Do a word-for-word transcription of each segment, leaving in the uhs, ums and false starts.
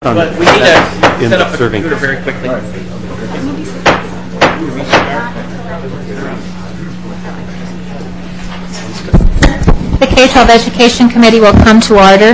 But we need to set up a computer very quickly. The K twelve Education Committee will come to order.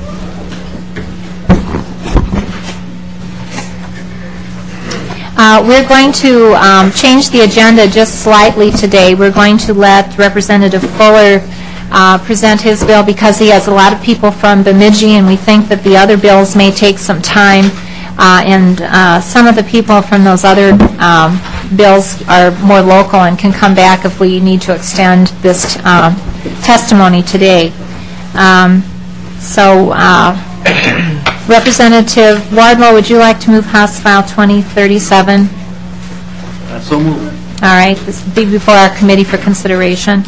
Uh, we're going to um, change the agenda just slightly today. We're going to let Representative Fuller uh, present his bill because he has a lot of people from Bemidji, and we think that the other bills may take some time. Uh, and uh, some of the people from those other um, bills are more local and can come back if we need to extend this uh, testimony today. Um, so, uh, Representative Wardlow, would you like to move House File twenty thirty-seven? Uh, so moved. All right. This will be before our committee for consideration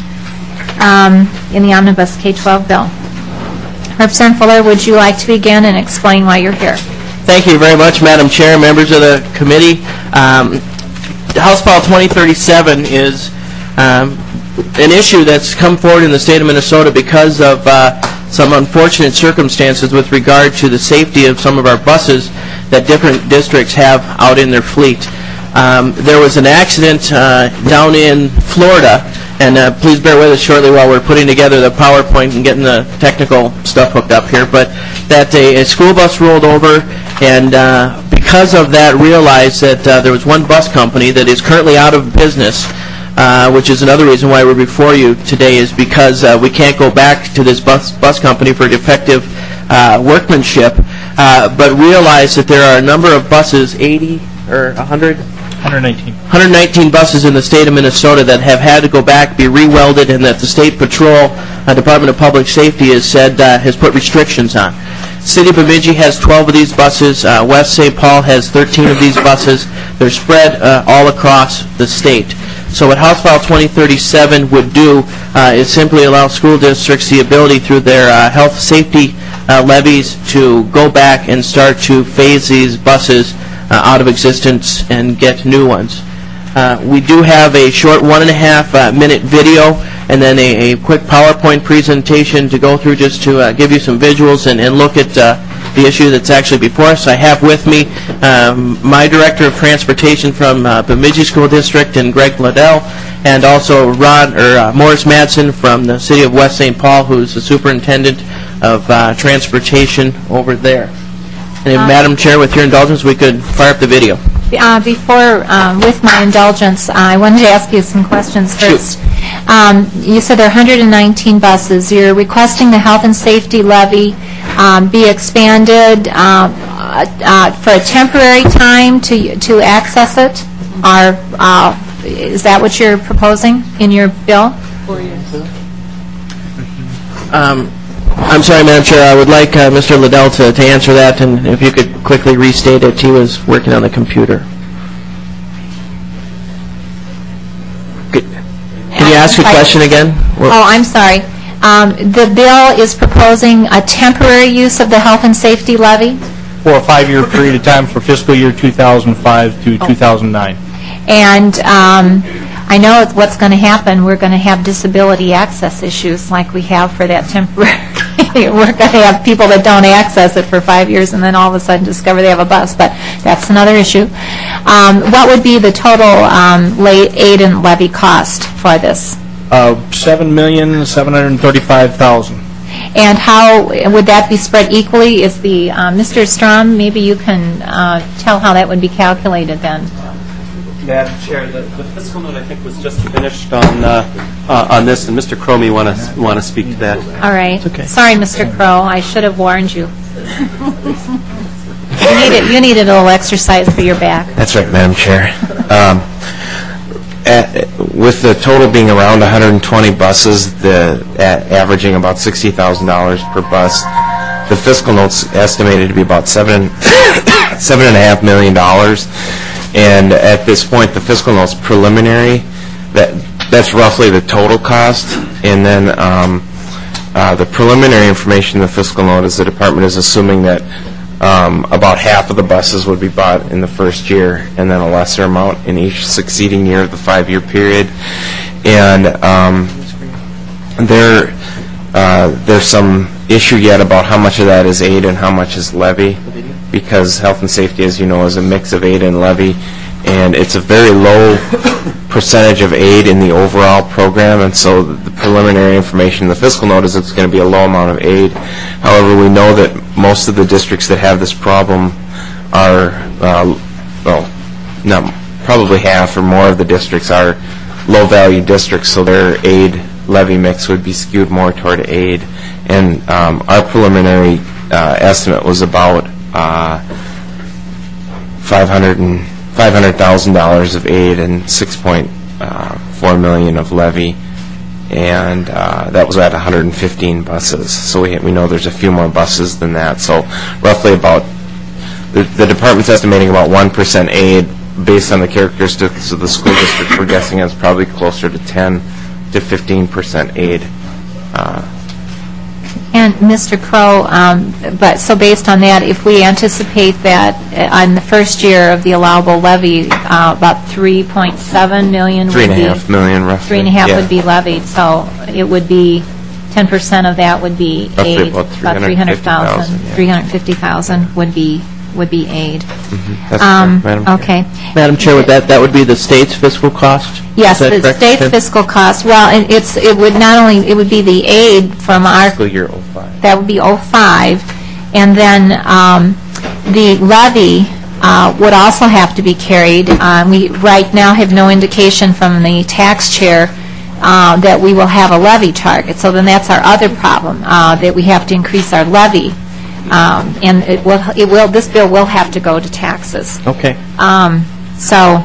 um, in the Omnibus K twelve bill. Representative Fuller, would you like to begin and explain why you're here? Thank you very much, Madam Chair, members of the committee. Um, House File twenty thirty-seven is um, an issue that's come forward in the state of Minnesota because of uh, some unfortunate circumstances with regard to the safety of some of our buses that different districts have out in their fleet. Um, there was an accident uh, down in Florida, and uh, please bear with us shortly while we're putting together the PowerPoint and getting the technical stuff hooked up here, but that a, a school bus rolled over, and uh, because of that realized that uh, there was one bus company that is currently out of business, uh, which is another reason why we're before you today, is because uh, we can't go back to this bus, bus company for defective uh, workmanship, uh, but realized that there are a number of buses, eighty or one hundred? one hundred nineteen. one hundred nineteen buses in the state of Minnesota that have had to go back, be re-welded, and that the State Patrol, uh, Department of Public Safety, has said uh, has put restrictions on. City of Bemidji has twelve of these buses. Uh, West Saint Paul has thirteen of these buses. They're spread uh, all across the state. So what House File twenty thirty-seven would do uh, is simply allow school districts the ability through their uh, health safety uh, levies to go back and start to phase these buses uh, out of existence and get new ones. Uh, we do have a short one and a half uh, minute video and then a, a quick PowerPoint presentation to go through just to uh, give you some visuals and, and look at uh, the issue that's actually before us. I have with me um, my Director of Transportation from uh, Bemidji School District and Greg Liddell, and also Ron or uh, Morris Madsen from the City of West Saint Paul, who's the Superintendent of uh, Transportation over there. And uh, Madam Chair, with your indulgence, we could fire up the video. Uh, before, um, with my indulgence, uh, I wanted to ask you some questions first. Um, you said there are one hundred nineteen buses. You're requesting the health and safety levy um, be expanded uh, uh, for a temporary time to to access it? Or uh, is that what you're proposing in your bill? Four years. Um, I'm sorry, Madam Chair. I would like uh, Mister Liddell to, to answer that, and if you could quickly restate it. He was working on the computer. Could, can you ask a question again? Oh, I'm sorry. Um, the bill is proposing a temporary use of the health and safety levy? For a five-year period of time for fiscal year two thousand five to oh. two thousand nine. And um, I know what's going to happen. We're going to have disability access issues like we have for that temporary. We're going to have people that don't access it for five years and then all of a sudden discover they have a bus, but that's another issue. Um, what would be the total um, aid and levy cost for this? Uh, seven million seven hundred thirty-five thousand. And how would that be spread equally? Is the uh, Mister Strom, maybe you can uh, tell how that would be calculated then? Madam Chair, the, the fiscal note I think was just finished on uh, uh, on this, and Mister Crow may want to want to speak to that. All right. Okay. Sorry, Mister Crow. I should have warned you. you needed you needed a little exercise for your back. That's right, Madam Chair. Um, at, with the total being around one hundred twenty buses, the at, averaging about sixty thousand dollars per bus, the fiscal note's estimated to be about seven seven and a half million dollars. And at this point, the fiscal note's preliminary. That that's roughly the total cost. And then um, uh, the preliminary information in the fiscal note is the department is assuming that um, about half of the buses would be bought in the first year, and then a lesser amount in each succeeding year of the five-year period. And um, there uh, there's some issue yet about how much of that is aid and how much is levy. because health and safety, as you know, is a mix of aid and levy, and it's a very low percentage of aid in the overall program, and so the preliminary information in the fiscal note is it's going to be a low amount of aid. However, we know that most of the districts that have this problem are, uh, well, not probably half or more of the districts are low-value districts, so their aid levy mix would be skewed more toward aid. And um, our preliminary uh, estimate was about uh, five hundred thousand dollars of aid and six point four million dollars of levy, and uh, that was at one hundred fifteen buses. So we, we know there's a few more buses than that. So roughly about, the, the department's estimating about one percent aid based on the characteristics of the school district. We're guessing it's probably closer to ten to fifteen percent aid. Uh, And Mister Crow, um, but so based on that, if we anticipate that uh, on the first year of the allowable levy, uh, about three point seven million Three would and a be half million, roughly. three and a half Yeah. would be levied. So it would be ten percent of that would be Roughly aid. about three hundred thousand. yeah. Three hundred fifty thousand would be would be aid. That's Um, correct, Madam Chair. okay. Madam Chair, would that, that would be the state's fiscal cost? Yes, Is that the correct? state's fiscal cost. Well, it- it's it would not only it would be the aid from our Fiscal year oh five. that would be oh five, and then um, the levy uh, would also have to be carried. Uh, we right now have no indication from the tax chair uh, that we will have a levy target. So then that's our other problem, uh, that we have to increase our levy, um, and it will it will this bill will have to go to taxes. Okay. Um, so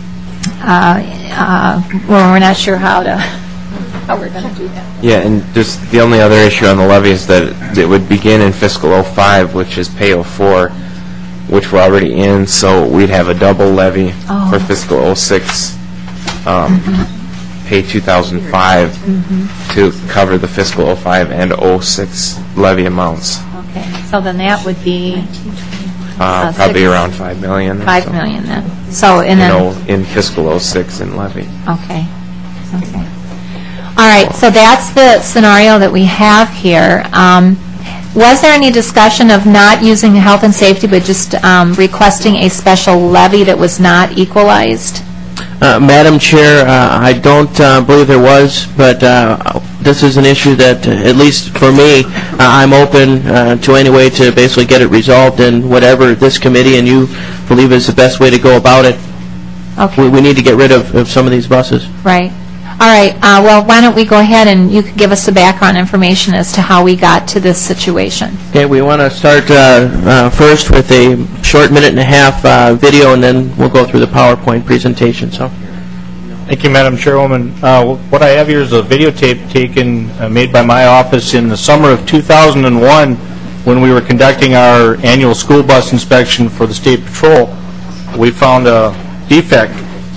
uh, uh, well, we're not sure how to how we're going to do that. Yeah, and just the only other issue on the levy is that it would begin in fiscal oh five, which is pay oh four, which we're already in, so we'd have a double levy Oh. for fiscal oh six, um, pay two thousand five to cover the fiscal oh five and oh six levy amounts. Okay, so then that would be Uh, Uh, probably six- around five million. or five so, million then. So, and You then, know, in fiscal oh six in levy. okay, okay. All right, so that's the scenario that we have here. Um, Was there any discussion of not using health and safety, but just um, requesting a special levy that was not equalized? Uh, Madam Chair, uh, I don't uh, believe there was, but uh, this is an issue that, uh, at least for me, uh, I'm open uh, to any way to basically get it resolved, and whatever this committee and you believe is the best way to go about it. Okay. We, we need to get rid of, of some of these buses. Right. All right, uh, well, why don't we go ahead and you could give us the background information as to how we got to this situation. Okay, we want to start uh, uh, first with a short minute and a half uh, video, and then we'll go through the PowerPoint presentation. So, Thank you, Madam Chairwoman. Uh, what I have here is a videotape taken, uh, made by my office in the summer of two thousand one when we were conducting our annual school bus inspection for the State Patrol. We found a defect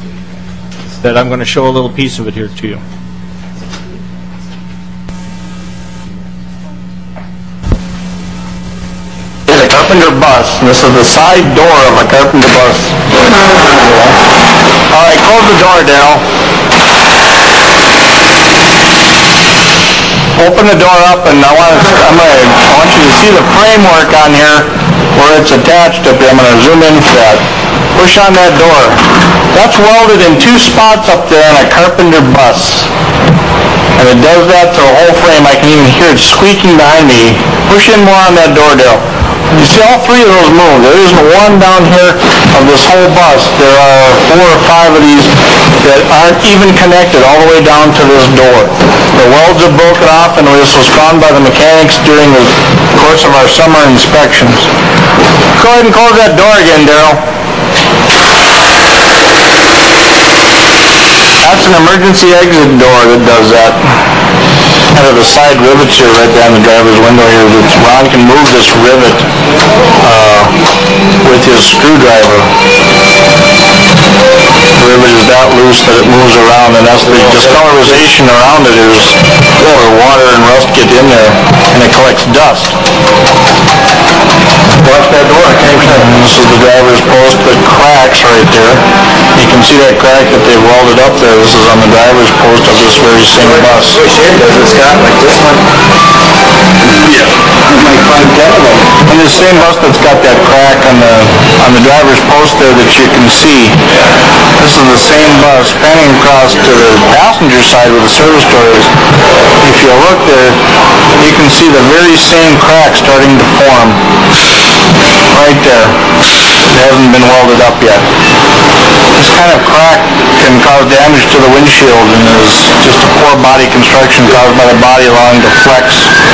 that I'm going to show a little piece of it here to you. Is a Carpenter bus. This is the side door of a Carpenter bus. All right, close the door, Daryl. Open the door up, and I want to, I'm gonna, I want you to see the framework on here where it's attached up there. I'm going to zoom in for that. Push on that door. That's welded in two spots up there on a Carpenter bus. And it does that to the whole frame. I can even hear it squeaking behind me. Push in more on that door, Dale. You see all three of those move. There isn't one down here of this whole bus. There are four or five of these that aren't even connected all the way down to this door. The welds are broken off, and this was found by the mechanics during the course of our summer inspections. Go ahead and close that door again, Daryl. That's an emergency exit door that does that. Kind of the side rivets here right down the driver's window here. That Ron can move this rivet uh, with his screwdriver. The rivet is that loose that it moves around, and that's the discolorization around it is where water and rust get in there, and it collects dust. Watch that door. Okay. And this is the driver's post that cracks right there. You can see that crack that they welded up there. This is on the driver's post of this very same bus. What shape does it, Scott? Like this one? Yeah. Like five, ten of them. And the same bus that's got that crack on the on the driver's post there that you can see, this is the same bus panning across to the passenger side where the service door is. If you look there, you can see the very same crack starting to form right there. It hasn't been welded up yet. This kind of crack can cause damage to the windshield and is just a poor body construction caused by the body allowing to flex.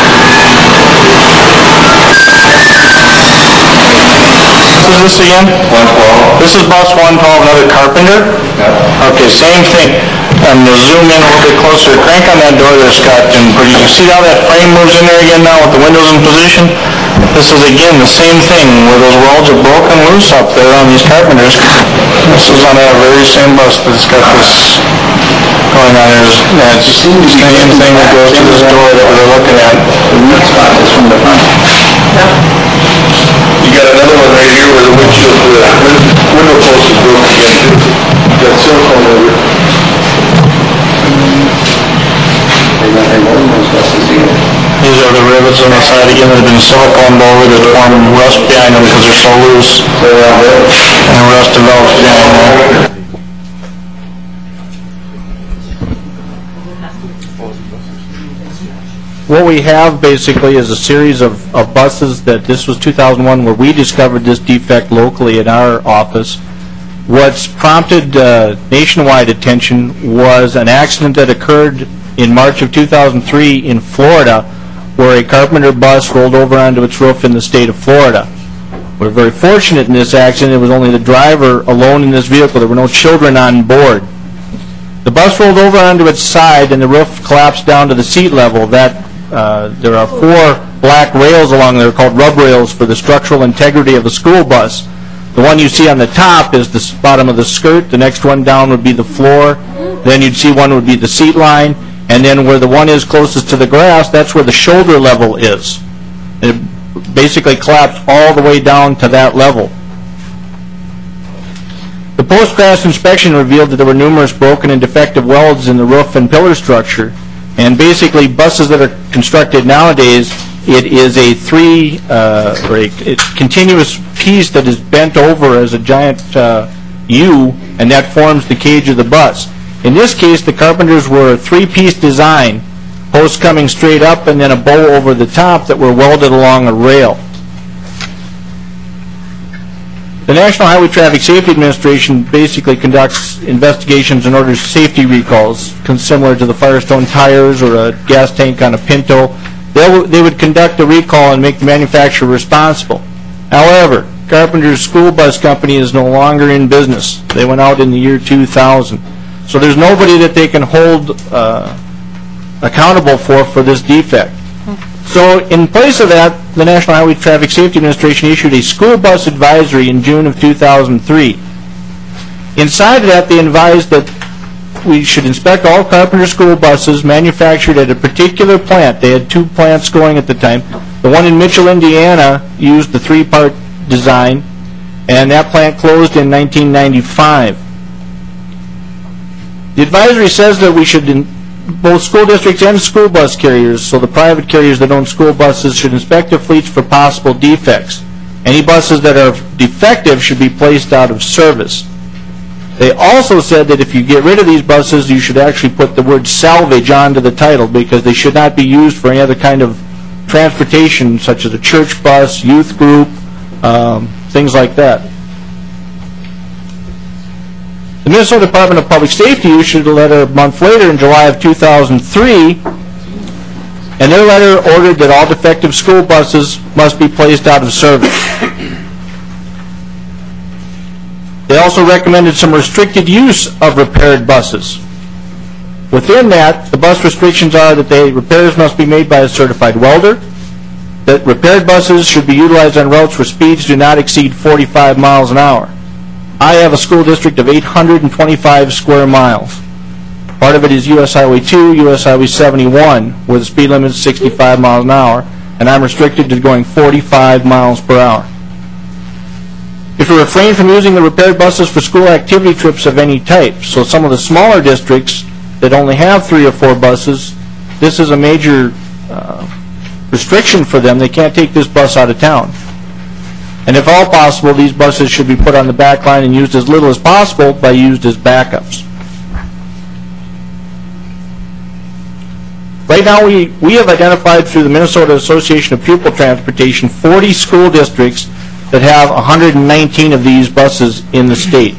What is this again? one twelve. This is bus one twelve, another Carpenter? Okay, same thing. I'm going to zoom in a little bit closer. Crank on that door there, Scott, and you see how that frame moves in there again now with the windows in position? This is, again, the same thing where those welds are broken loose up there on these Carpenters. This is on that very same bus that's got this going on there. Yeah, it's the same thing that goes to this door that we're looking at. The spot is from the front. You got another one right here where the windshield, the window post is broken again too. You got silicone over it. These are the rivets on the side again that have been siliconed over that form rust behind them because they're so loose. And rust develops behind them. What we have basically is a series of, of buses that this was two thousand one where we discovered this defect locally in our office. What's prompted uh, nationwide attention was an accident that occurred in March of two thousand three in Florida where a Carpenter bus rolled over onto its roof in the state of Florida. We're very fortunate in this accident. It was only the driver alone in this vehicle. There were no children on board. The bus rolled over onto its side and the roof collapsed down to the seat level. That uh, there are four black rails along there called rub rails for the structural integrity of the school bus. The one you see on the top is the bottom of the skirt. The next one down would be the floor. Then you'd see one would be the seat line. And then where the one is closest to the grass, that's where the shoulder level is. And it basically collapsed all the way down to that level. The post-crash inspection revealed that there were numerous broken and defective welds in the roof and pillar structure. And basically, buses that are constructed nowadays, it is a three, uh, or a, a continuous piece that is bent over as a giant uh, U, and that forms the cage of the bus. In this case, the Carpenters were a three-piece design, posts coming straight up and then a bow over the top that were welded along a rail. The National Highway Traffic Safety Administration basically conducts investigations and orders safety recalls, similar to the Firestone tires or a gas tank on a Pinto. They, they would conduct a recall and make the manufacturer responsible. However, Carpenter's School Bus Company is no longer in business. They went out in the year two thousand. So there's nobody that they can hold uh, accountable for for this defect. So in place of that, the National Highway Traffic Safety Administration issued a school bus advisory in June of two thousand three. Inside of that, they advised that we should inspect all Carpenter school buses manufactured at a particular plant. They had two plants going at the time. The one in Mitchell, Indiana, used the three-part design, and that plant closed in nineteen ninety-five. The advisory says that we should, in both school districts and school bus carriers, so the private carriers that own school buses, should inspect their fleets for possible defects. Any buses that are defective should be placed out of service. They also said that if you get rid of these buses, you should actually put the word salvage onto the title because they should not be used for any other kind of transportation, such as a church bus, youth group, um, things like that. The Minnesota Department of Public Safety issued a letter a month later in July of two thousand three, and their letter ordered that all defective school buses must be placed out of service. They also recommended some restricted use of repaired buses. Within that, the bus restrictions are that the repairs must be made by a certified welder, that repaired buses should be utilized on routes where speeds do not exceed forty-five miles an hour. I have a school district of eight hundred twenty-five square miles. Part of it is U S Highway two, U S Highway seventy-one, where the speed limit is sixty-five miles an hour, and I'm restricted to going forty-five miles per hour. If you refrain from using the repaired buses for school activity trips of any type, so some of the smaller districts that only have three or four buses, this is a major uh, restriction for them. They can't take this bus out of town. And if all possible, these buses should be put on the back line and used as little as possible by used as backups. Right now, we, we have identified through the Minnesota Association of Pupil Transportation forty school districts that have one hundred nineteen of these buses in the state.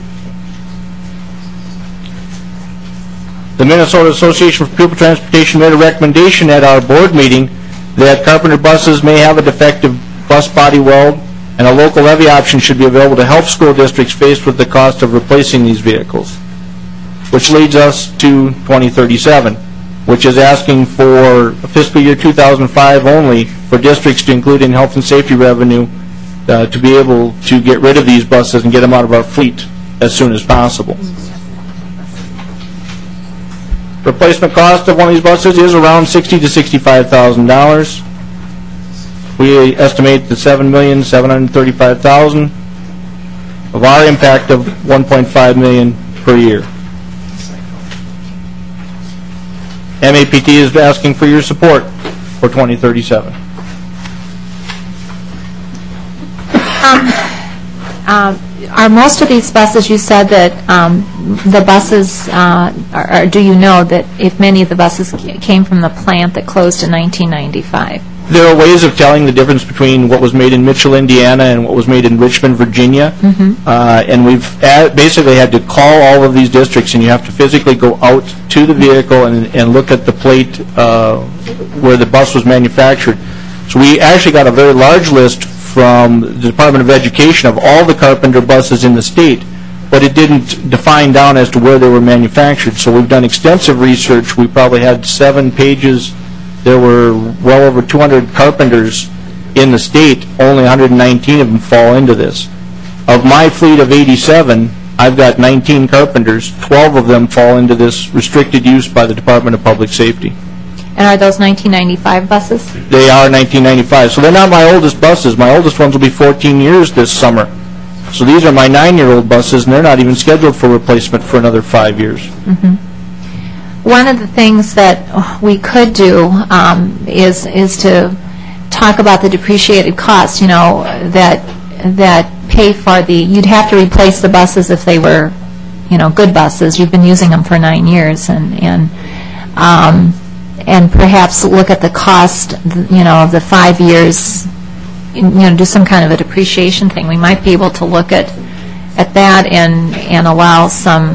The Minnesota Association for Pupil Transportation made a recommendation at our board meeting that Carpenter buses may have a defective bus body weld, and a local levy option should be available to help school districts faced with the cost of replacing these vehicles. Which leads us to twenty thirty-seven, which is asking for fiscal year two thousand five only for districts to include in health and safety revenue uh, to be able to get rid of these buses and get them out of our fleet as soon as possible. Replacement cost of one of these buses is around sixty to sixty-five thousand dollars. We estimate the seven million seven hundred thirty-five thousand of our impact of one point five million per year. M A P T is asking for your support for twenty thirty-seven. Um, um, Are most of these buses, you said that um, the buses, uh, or, or do you know that if many of the buses came from the plant that closed in nineteen ninety-five? There are ways of telling the difference between what was made in Mitchell, Indiana, and what was made in Richmond, Virginia. Mm-hmm. uh, and we've ad- basically had to call all of these districts, and you have to physically go out to the vehicle and, and look at the plate uh, where the bus was manufactured. So we actually got a very large list from the Department of Education of all the Carpenter buses in the state, but it didn't define down as to where they were manufactured. So we've done extensive research. We probably had seven pages. There were well over two hundred Carpenters in the state. Only one hundred nineteen of them fall into this. Of my fleet of eighty-seven, I've got nineteen Carpenters. twelve of them fall into this restricted use by the Department of Public Safety. And are those nineteen ninety-five buses? They are nineteen ninety-five. So they're not my oldest buses. My oldest ones will be fourteen years this summer. So these are my nine-year-old buses, and they're not even scheduled for replacement for another five years. Mm-hmm. One of the things that we could do um, is is to talk about the depreciated costs, you know, that that pay for the, you'd have to replace the buses if they were, you know, good buses. You've been using them for nine years, and, and um, and perhaps look at the cost, you know, of the five years, you know, do some kind of a depreciation thing. We might be able to look at at that and and allow some,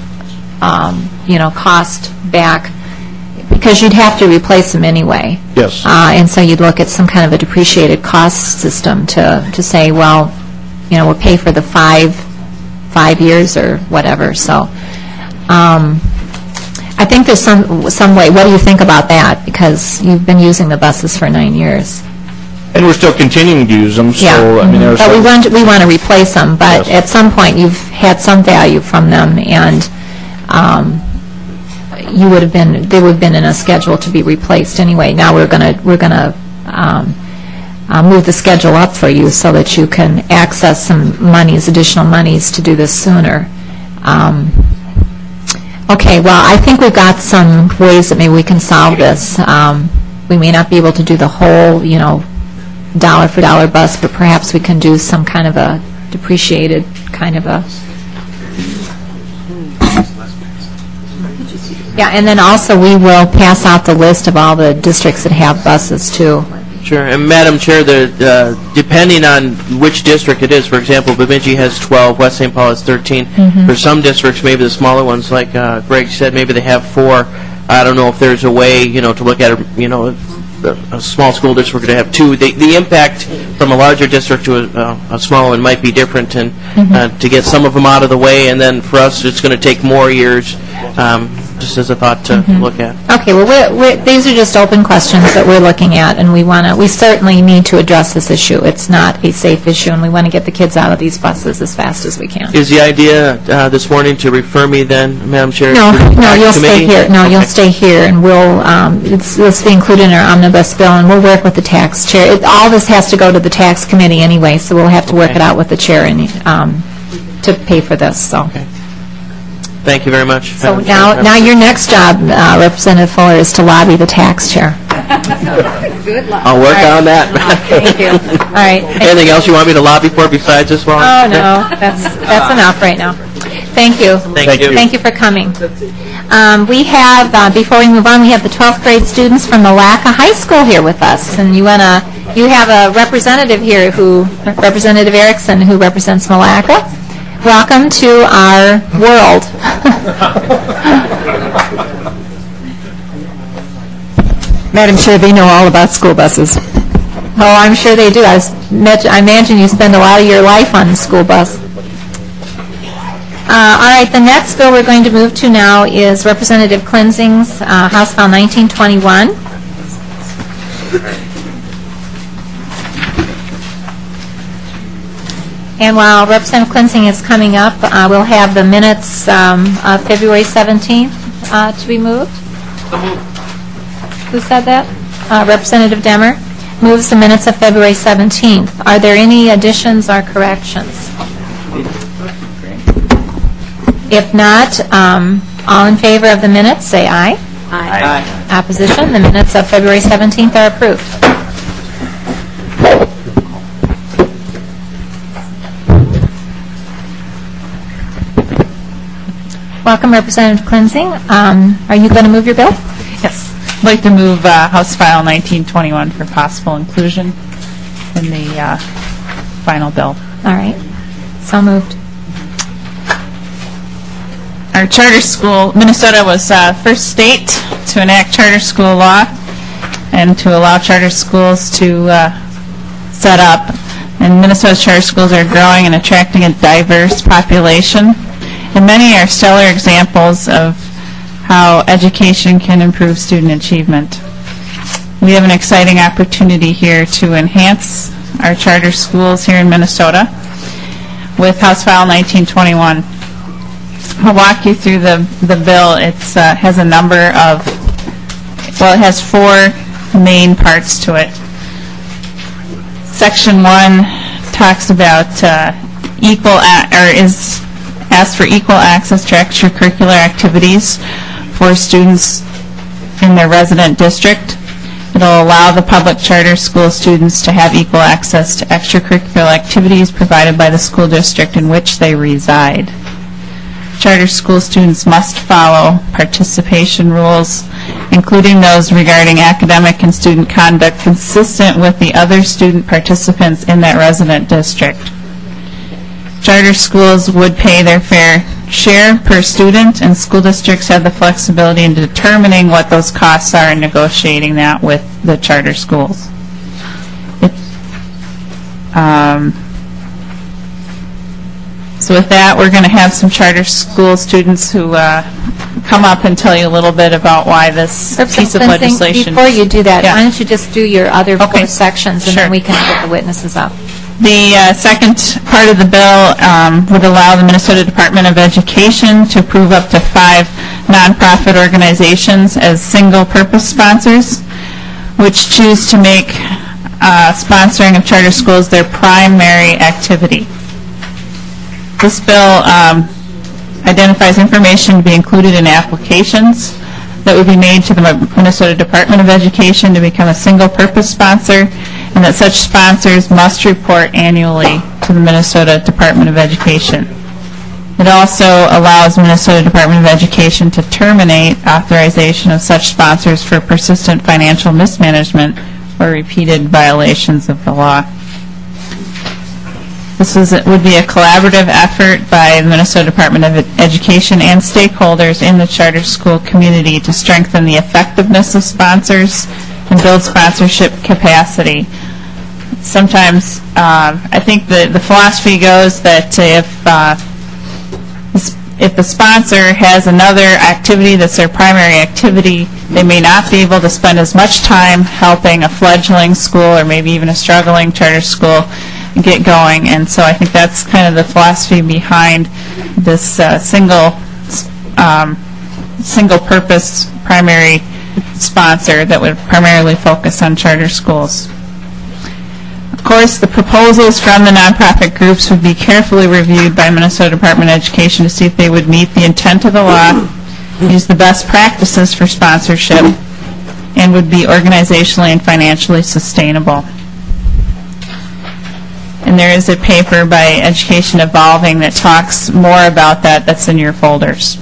um, you know, cost back, because you'd have to replace them anyway. Yes. Uh, and so you'd look at some kind of a depreciated cost system to to say, well, you know, we'll pay for the five five years or whatever. So. Um, I think there's some some way. What do you think about that? Because you've been using the buses for nine years. And we're still continuing to use them. So Yeah. I mean, there's But we some- want to, we want to replace them. But Yes. at some point, you've had some value from them, and um, you would have been they would have been in a schedule to be replaced anyway. Now we're gonna we're gonna um, uh, move the schedule up for you so that you can access some monies, additional monies, to do this sooner. Um, Okay, well, I think we've got some ways that maybe we can solve this. Um, we may not be able to do the whole, you know, dollar-for-dollar bus, but perhaps we can do some kind of a depreciated kind of a... Yeah, and then also we will pass out the list of all the districts that have buses, too. Sure. And Madam Chair, the, uh, depending on which district it is, for example, Bemidji has twelve, West Saint Paul has thirteen. Mm-hmm. For some districts, maybe the smaller ones, like uh, Greg said, maybe they have four. I don't know if there's a way, you know, to look at, a, you know, a, a small school district to have two. The, the impact from a larger district to a, uh, a smaller one might be different, and mm-hmm. uh, to get some of them out of the way, and then for us, it's going to take more years. Um, just as a thought to mm-hmm. look at. Okay, well, we're, we're, these are just open questions that we're looking at, and we want to. We certainly need to address this issue. It's not a safe issue, and we want to get the kids out of these buses as fast as we can. Is the idea uh, this morning to refer me then, Madam Chair? No, to the no, Tax you'll Committee? stay here. No, Okay. you'll stay here, and we'll. Um, it's, this will be included in our omnibus bill, and we'll work with the tax chair. It, all this has to go to the tax committee anyway, so we'll have to work Okay. it out with the chair and um, to pay for this. So. Okay. Thank you very much. So Madam now, Chair. now your next job, uh, Representative Fuller, is to lobby the tax chair. Good luck. I'll work on that. Thank you. All right. Anything else you want me to lobby for besides this one? Oh, no, that's, that's enough right now. Thank you. Thank you. Thank you for coming. Um, We have, uh, before we move on, we have the twelfth grade students from Malacca High School here with us. And you want to, you have a representative here who, Representative Erickson, who represents Malacca. Welcome to our world. Madam Chair, they know all about school buses. Oh, I'm sure they do. I was- I imagine you spend a lot of your life on the school bus. Uh, All right, the next bill we're going to move to now is Representative Klinzing's uh, House File nineteen twenty-one. And while Representative Klinzing is coming up, uh, we'll have the minutes um, of February seventeenth uh, to be moved. Who said that? Uh, Representative Demmer moves the minutes of February seventeenth. Are there any additions or corrections? If not, um, all in favor of the minutes, say aye. Aye. Opposition? The minutes of February seventeenth are approved. Welcome, Representative Klinzing. Um, Are you going to move your bill? Yes. I'd like to move uh, House File nineteen twenty-one for possible inclusion in the uh, final bill. All right. So moved. Our charter school, Minnesota was uh, first state to enact charter school law and to allow charter schools to uh, set up. And Minnesota's charter schools are growing and attracting a diverse population. And many are stellar examples of how education can improve student achievement. We have an exciting opportunity here to enhance our charter schools here in Minnesota with House File nineteen twenty-one. I'll walk you through the, the bill. It uh, has a number of, well, it has four main parts to it. Section one talks about uh, equal, a- or is asks for equal access to extracurricular activities for students in their resident district. It'll allow the public charter school students to have equal access to extracurricular activities provided by the school district in which they reside. Charter school students must follow participation rules, including those regarding academic and student conduct consistent with the other student participants in that resident district. Charter schools would pay their fair share per student, and school districts have the flexibility in determining what those costs are and negotiating that with the charter schools. It, um, So with that, we're going to have some charter school students who uh, come up and tell you a little bit about why this piece of Representative Klinzing, legislation. Before you do that, Yeah. why don't you just do your other four Okay. sections, and Sure. then we can get the witnesses up. The uh, second part of the bill um, would allow the Minnesota Department of Education to approve up to five nonprofit organizations as single-purpose sponsors, which choose to make uh, sponsoring of charter schools their primary activity. This bill um, identifies information to be included in applications that would be made to the Minnesota Department of Education to become a single-purpose sponsor, and that such sponsors must report annually to the Minnesota Department of Education. It also allows Minnesota Department of Education to terminate authorization of such sponsors for persistent financial mismanagement or repeated violations of the law. This is, it would be a collaborative effort by the Minnesota Department of Education and stakeholders in the charter school community to strengthen the effectiveness of sponsors and build sponsorship capacity. Sometimes, uh, I think the, the philosophy goes that if uh, if the sponsor has another activity that's their primary activity, they may not be able to spend as much time helping a fledgling school or maybe even a struggling charter school get going. And so I think that's kind of the philosophy behind this uh, single um, single-purpose primary sponsor that would primarily focus on charter schools. Of course, the proposals from the nonprofit groups would be carefully reviewed by Minnesota Department of Education to see if they would meet the intent of the law, use the best practices for sponsorship, and would be organizationally and financially sustainable. And there is a paper by Education Evolving that talks more about that. That's in your folders.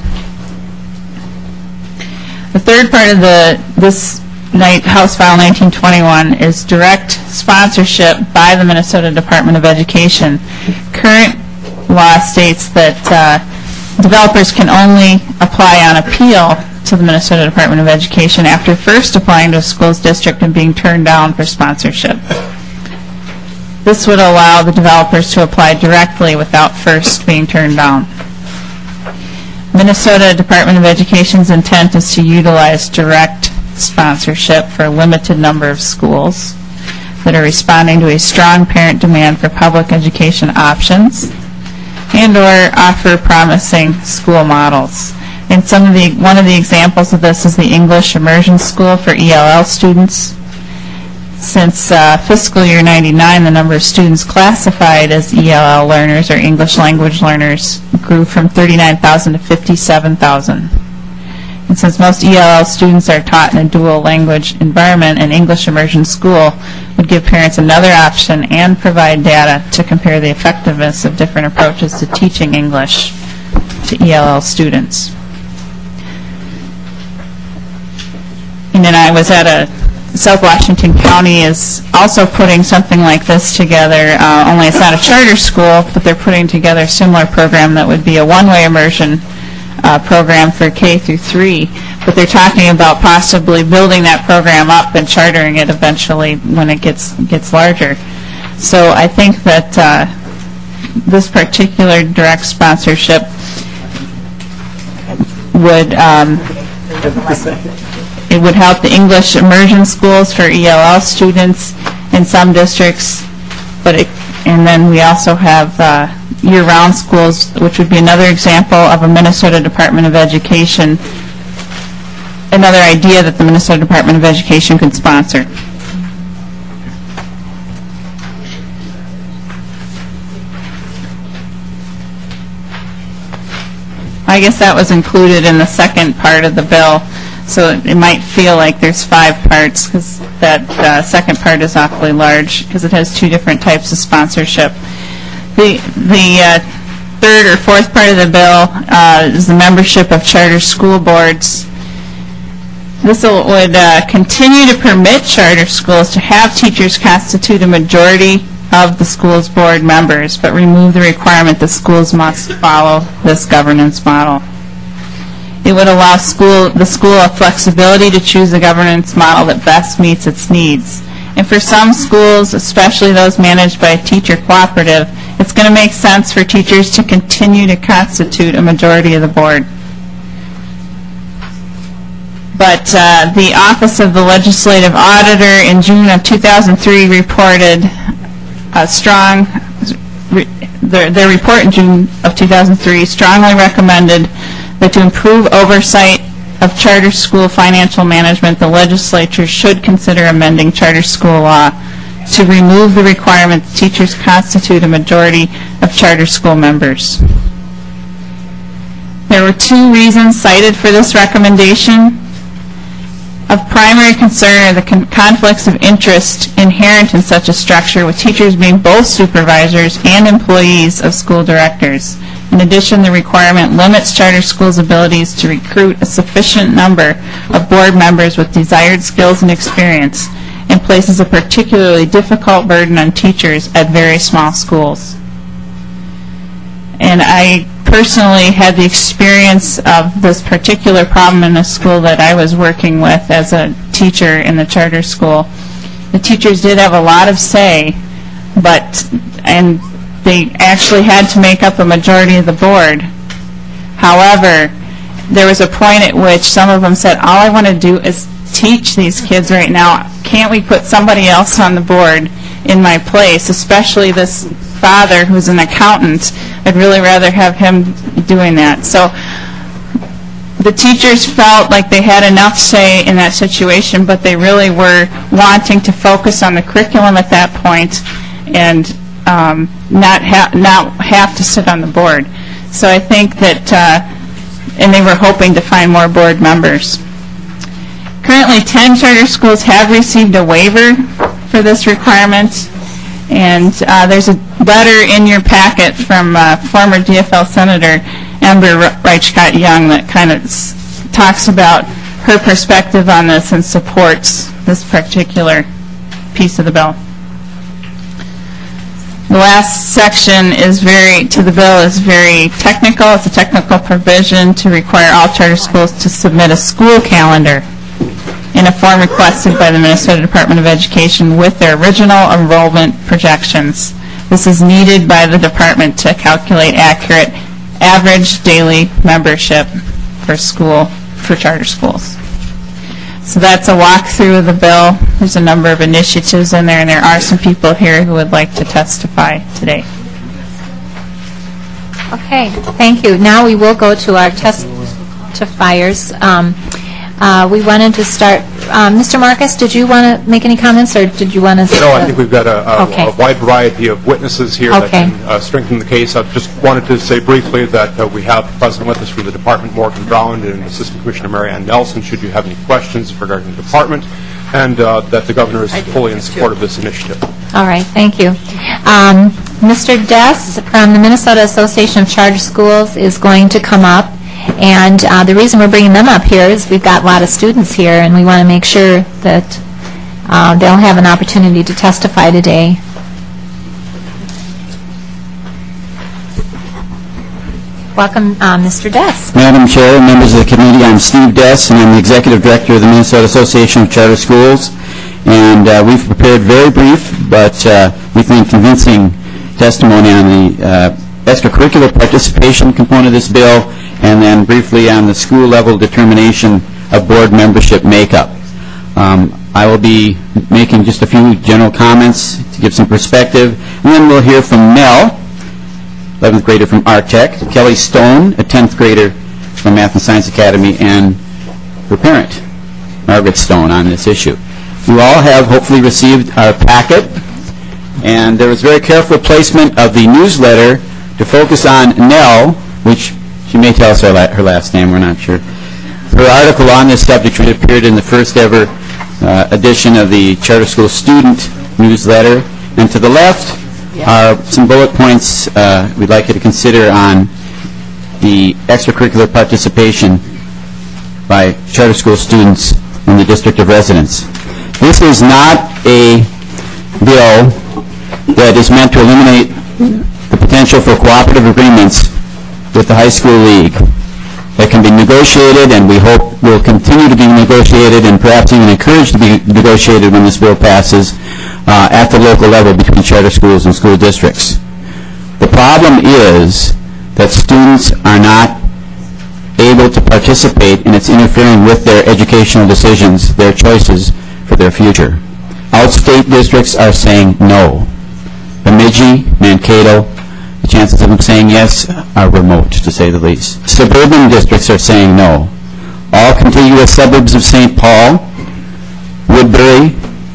The third part of the this night House File nineteen twenty-one is direct sponsorship by the Minnesota Department of Education. Current law states that uh, developers can only apply on appeal to the Minnesota Department of Education after first applying to a school's district and being turned down for sponsorship. This would allow the developers to apply directly without first being turned down. Minnesota Department of Education's intent is to utilize direct sponsorship for a limited number of schools that are responding to a strong parent demand for public education options and or offer promising school models. And some of the one of the examples of this is the English Immersion School for E L L students. Since uh, fiscal year ninety-nine, the number of students classified as E L L learners or English language learners grew from thirty-nine thousand to fifty-seven thousand. And since most E L L students are taught in a dual language environment, an English immersion school would give parents another option and provide data to compare the effectiveness of different approaches to teaching English to E L L students. And then I was at a South Washington County is also putting something like this together, uh, only it's not a charter school, but they're putting together a similar program that would be a one-way immersion uh, program for K through three, but they're talking about possibly building that program up and chartering it eventually when it gets gets larger. So I think that uh, this particular direct sponsorship would um, it would help the English immersion schools for E L L students in some districts, but it, and then we also have uh, year-round schools, which would be another example of a Minnesota Department of Education, another idea that the Minnesota Department of Education could sponsor. I guess that was included in the second part of the bill. So it might feel like there's five parts because that uh, second part is awfully large because it has two different types of sponsorship. The, the uh, third or fourth part of the bill uh, is the membership of charter school boards. This will, would uh, continue to permit charter schools to have teachers constitute a majority of the school's board members, but remove the requirement that schools must follow this governance model. It would allow school, the school a flexibility to choose a governance model that best meets its needs. And for some schools, especially those managed by a teacher cooperative, it's going to make sense for teachers to continue to constitute a majority of the board. But uh, the Office of the Legislative Auditor in June of two thousand three reported a strong, re, their, their report in June of two thousand three strongly recommended that to improve oversight of charter school financial management, the legislature should consider amending charter school law to remove the requirement that teachers constitute a majority of charter school members. There were two reasons cited for this recommendation. Of primary concern are the con conflicts of interest inherent in such a structure, with teachers being both supervisors and employees of school directors. In addition, the requirement limits charter schools' abilities to recruit a sufficient number of board members with desired skills and experience and places a particularly difficult burden on teachers at very small schools. And I personally had the experience of this particular problem in a school that I was working with as a teacher in the charter school. The teachers did have a lot of say, but and they actually had to make up a majority of the board. However, there was a point at which some of them said, all I want to do is teach these kids right now. Can't we put somebody else on the board in my place, especially this father who's an accountant? I'd really rather have him doing that. So the teachers felt like they had enough say in that situation, but they really were wanting to focus on the curriculum at that point and um, not, ha not have to sit on the board. So I think that, uh, and they were hoping to find more board members. Currently, ten charter schools have received a waiver for this requirement, and uh, there's a letter in your packet from uh, former D F L Senator Amber Reichgott Young that kind of s- talks about her perspective on this and supports this particular piece of the bill. The last section is very, to the bill, is very technical. It's a technical provision to require all charter schools to submit a school calendar in a form requested by the Minnesota Department of Education with their original enrollment projections. This is needed by the department to calculate accurate average daily membership for school, for charter schools. So that's a walkthrough of the bill. There's a number of initiatives in there, and there are some people here who would like to testify today. Okay, thank you. Now we will go to our testifiers. Um, uh, we wanted to start, um, Mister Marcus, did you want to make any comments, or did you want to? No, I think we've got a, a, Okay. a wide variety of witnesses here Okay. that can uh, strengthen the case. I just wanted to say briefly that uh, we have present with us from the department Morgan Brown and Assistant Commissioner Mary Ann Nelson, should you have any questions regarding the department, and uh, that the governor is fully in support of this initiative. All right, thank you. Um, Mister Dess from the Minnesota Association of Charter Schools is going to come up, and uh, the reason we're bringing them up here is we've got a lot of students here, and we want to make sure that uh, they'll have an opportunity to testify today. Welcome, uh, Mister Dess. Madam Chair, members of the committee, I'm Steve Dess, and I'm the Executive Director of the Minnesota Association of Charter Schools. And uh, we've prepared very brief, but uh, we think convincing testimony on the uh, extracurricular participation component of this bill, and then briefly on the school-level determination of board membership makeup. Um, I will be making just a few general comments to give some perspective, and then we'll hear from Mel, eleventh grader from Art Tech, Kelly Stone, a tenth grader from Math and Science Academy, and her parent, Margaret Stone, on this issue. You all have hopefully received our packet, and there was very careful placement of the newsletter to focus on Nell, which she may tell us her, la- her last name, we're not sure. Her article on this subject appeared in the first ever uh, edition of the Charter School Student newsletter, and to the left are some bullet points uh, we'd like you to consider on the extracurricular participation by charter school students in the district of residence. This is not a bill that is meant to eliminate the potential for cooperative agreements with the high school league that can be negotiated, and we hope will continue to be negotiated and perhaps even encouraged to be negotiated when this bill passes uh, at the local level between charter schools and school districts. The problem is that students are not able to participate, and it's interfering with their educational decisions, their choices for their future. Outstate districts are saying no. Bemidji, Mankato, the chances of them saying yes are remote, to say the least. Suburban districts are saying no. All contiguous suburbs of Saint Paul, Woodbury,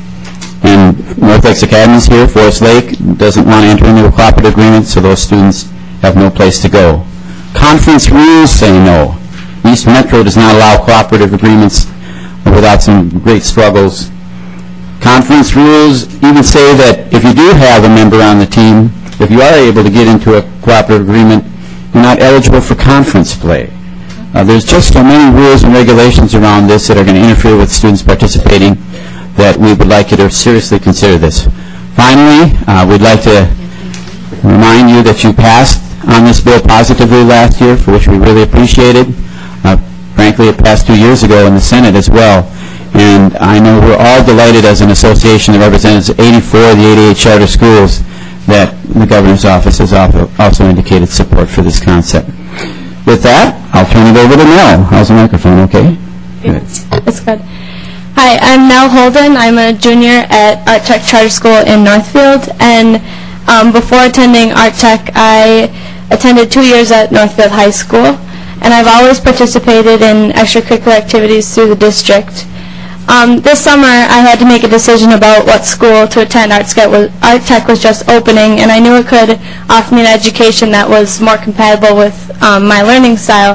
and North Lakes Academy is here. Forest Lake doesn't want to enter into a cooperative agreement, so those students have no place to go. Conference rules say no. East Metro does not allow cooperative agreements without some great struggles. Conference rules even say that if you do have a member on the team, if you are able to get into a cooperative agreement, you're not eligible for conference play. Uh, there's just so many rules and regulations around this that are going to interfere with students participating that we would like you to seriously consider this. Finally, uh, we'd like to remind you that you passed on this bill positively last year, for which we really appreciated. Uh, frankly, it passed two years ago in the Senate as well. And I know we're all delighted as an association that represents eighty-four of the eighty-eight charter schools that the governor's office has also indicated support for this concept. With that, I'll turn it over to Mel. How's the microphone? Okay? Good. It's good. Hi, I'm Nell Holden. I'm a junior at Art Tech Charter School in Northfield, and um, before attending Art Tech, I attended two years at Northfield High School, and I've always participated in extracurricular activities through the district. Um, this summer, I had to make a decision about what school to attend. Art Tech was, Art Tech was just opening, and I knew it could offer me an education that was more compatible with um, my learning style.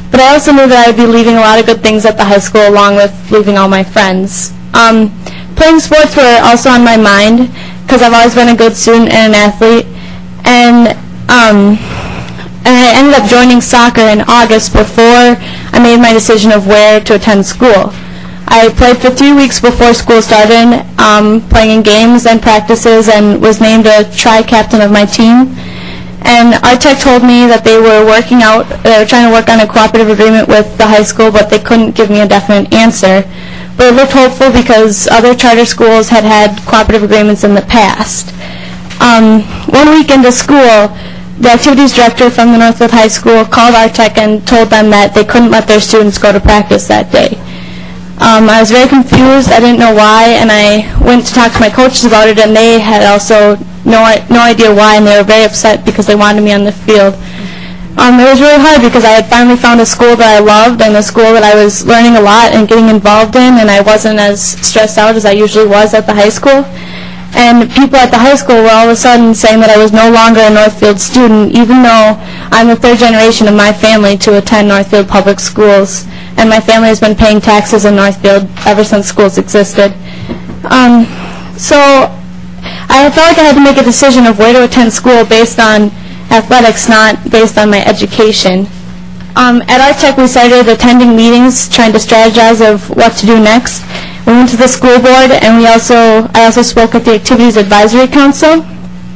But I also knew that I would be leaving a lot of good things at the high school along with leaving all my friends. Um, playing sports were also on my mind because I've always been a good student and an athlete. And, um, and I ended up joining soccer in August before I made my decision of where to attend school. I played for three weeks before school started, um, playing in games and practices, and was named a tri-captain of my team. And R T E C told me that they were working out, they were trying to work on a cooperative agreement with the high school, but they couldn't give me a definite answer. But it looked hopeful because other charter schools had had cooperative agreements in the past. Um, one week into school, the activities director from the Northfield High School called R T E C and told them that they couldn't let their students go to practice that day. Um, I was very confused. I didn't know why, and I went to talk to my coaches about it, and they had also no no idea why, and they were very upset because they wanted me on the field. Um, it was really hard because I had finally found a school that I loved and a school that I was learning a lot and getting involved in, and I wasn't as stressed out as I usually was at the high school. And people at the high school were all of a sudden saying that I was no longer a Northfield student, even though I'm the third generation of my family to attend Northfield Public Schools, and my family has been paying taxes in Northfield ever since schools existed. Um, so I felt like I had to make a decision of where to attend school based on athletics, not based on my education. Um, at R T E C, we started attending meetings, trying to strategize of what to do next. We went to the school board, and we also I also spoke at the Activities Advisory Council.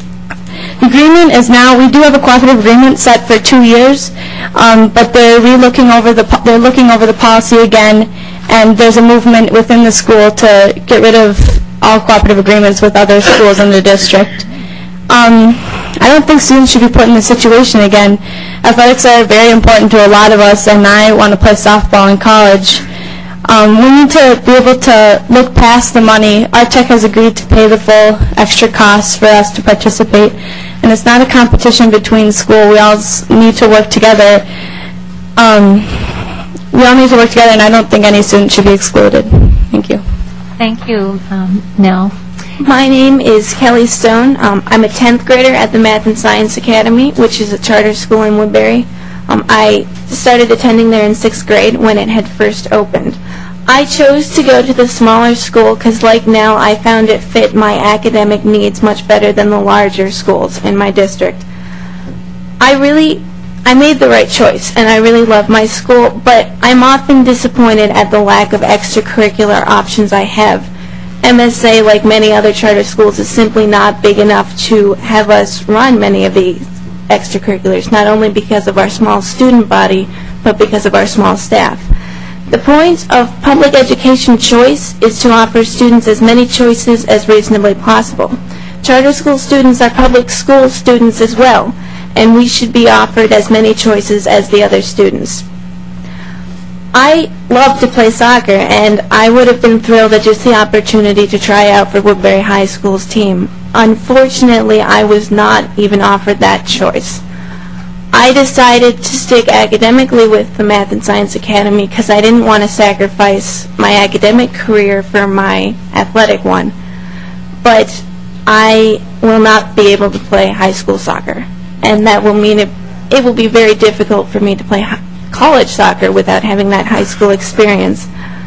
The agreement is now, we do have a cooperative agreement set for two years, um, but they're re-looking over the po- they're looking over the policy again, and there's a movement within the school to get rid of all cooperative agreements with other schools in the district. Um, I don't think students should be put in this situation again. Athletics are very important to a lot of us, and I want to play softball in college. Um, we need to be able to look past the money. R T E C has agreed to pay the full extra costs for us to participate, and it's not a competition between school. We all s- need to work together. Um, we all need to work together, and I don't think any student should be excluded. Thank you. Thank you, um, Nell. My name is Kelly Stone. Um, I'm a tenth grader at the Math and Science Academy, which is a charter school in Woodbury. Um, I started attending there in sixth grade when it had first opened. I chose to go to the smaller school because, like Nell, I found it fit my academic needs much better than the larger schools in my district. I really, I made the right choice, and I really love my school, but I'm often disappointed at the lack of extracurricular options I have. M S A, like many other charter schools, is simply not big enough to have us run many of these extracurriculars, not only because of our small student body, but because of our small staff. The point of public education choice is to offer students as many choices as reasonably possible. Charter school students are public school students as well, and we should be offered as many choices as the other students. I love to play soccer, and I would have been thrilled at just the opportunity to try out for Woodbury High School's team. Unfortunately, I was not even offered that choice. I decided to stick academically with the Math and Science Academy because I didn't want to sacrifice my academic career for my athletic one. But I will not be able to play high school soccer, and that will mean it, it will be very difficult for me to play hi- college soccer without having that high school experience.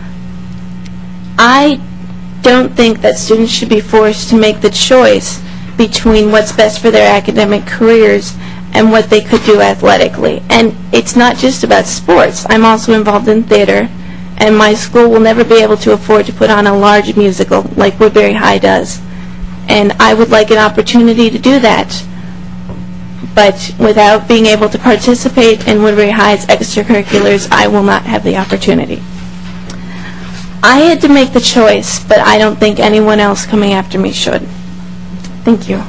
I don't think that students should be forced to make the choice between what's best for their academic careers and what they could do athletically. And it's not just about sports. I'm also involved in theater, and my school will never be able to afford to put on a large musical like Woodbury High does. And I would like an opportunity to do that. But without being able to participate in Woodbury High's extracurriculars, I will not have the opportunity. I had to make the choice, but I don't think anyone else coming after me should. Thank you.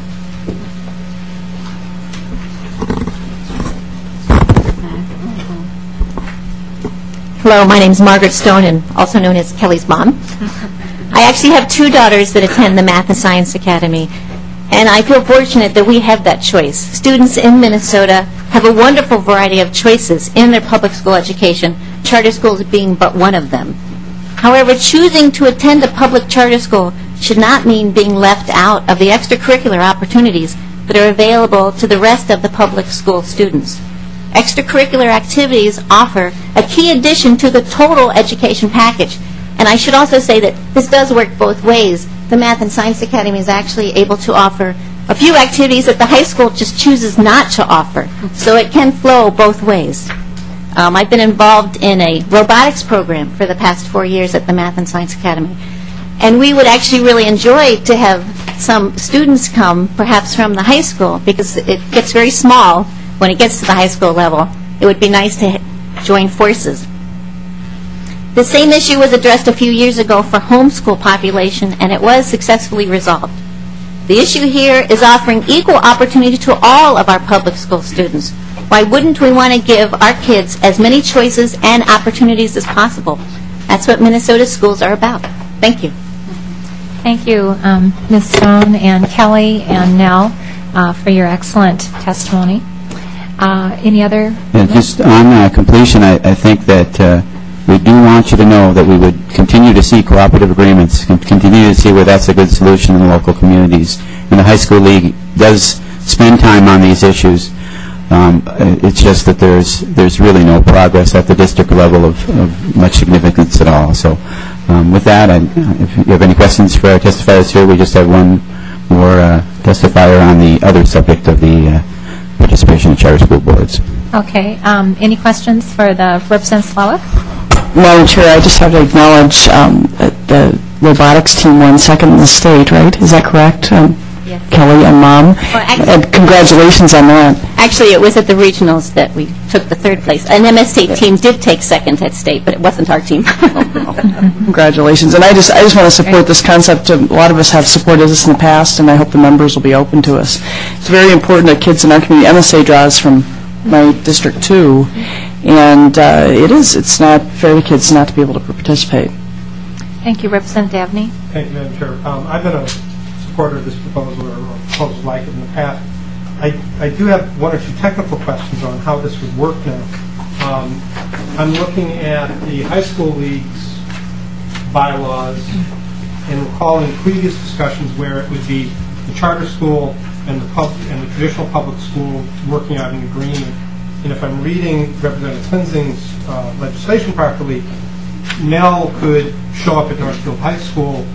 Hello, my name is Margaret Stone, and also known as Kelly's mom. I actually have two daughters that attend the Math and Science Academy, and I feel fortunate that we have that choice. Students in Minnesota have a wonderful variety of choices in their public school education, charter schools being but one of them. However, choosing to attend a public charter school should not mean being left out of the extracurricular opportunities that are available to the rest of the public school students. extracurricular activities offer a key addition to the total education package. And I should also say that this does work both ways. The Math and Science Academy is actually able to offer a few activities that the high school just chooses not to offer. So it can flow both ways. Um, I've been involved in a robotics program for the past four years at the Math and Science Academy. And we would actually really enjoy to have some students come, perhaps from the high school, because it gets very small when it gets to the high school level. It would be nice to join forces. The same issue was addressed a few years ago for homeschool population, and it was successfully resolved. The issue here is offering equal opportunity to all of our public school students. Why wouldn't we want to give our kids as many choices and opportunities as possible? That's what Minnesota schools are about. Thank you. Thank you, um, Miz Stone and Kelly and Nell, uh, for your excellent testimony. Uh, any other? Yeah, just on uh, completion, I, I think that uh, we do want you to know that we would continue to see cooperative agreements, con- continue to see where that's a good solution in the local communities. And the High School League does spend time on these issues. Um, it's just that there's there's really no progress at the district level of, of much significance at all. So um, with that, I, if you have any questions for our testifiers here, we just have one more uh, testifier on the other subject of the uh, participation in charter school boards. Okay. Um, any questions for the Representative Slawik? Madam Chair, I just have to acknowledge um, that the robotics team won second in the state, right? Is that correct? Um, Yes. Kelly and Mom. Well, actually, and congratulations on that. actually, it was at the regionals that we took the third place. An M S A team did take second at state, but it wasn't our team. Congratulations. And I just I just want to support this concept. A lot of us have supported this in the past, and I hope the members will be open to us. It's very important that kids in our community, M S A draws from my district too, and uh, it is, it's not fair to kids not to be able to participate. Thank you, Representative Dabney. Thank you, Madam Chair. Um, I've been a supporter of this proposal or, or proposals like it in the past. I, I do have one or two technical questions on how this would work now. Um, I'm looking at the High School League's bylaws and recalling previous discussions where it would be the charter school and the pub and the traditional public school working out an agreement. And if I'm reading Representative Klinzing's uh, legislation properly, Nell could show up at Northfield High School,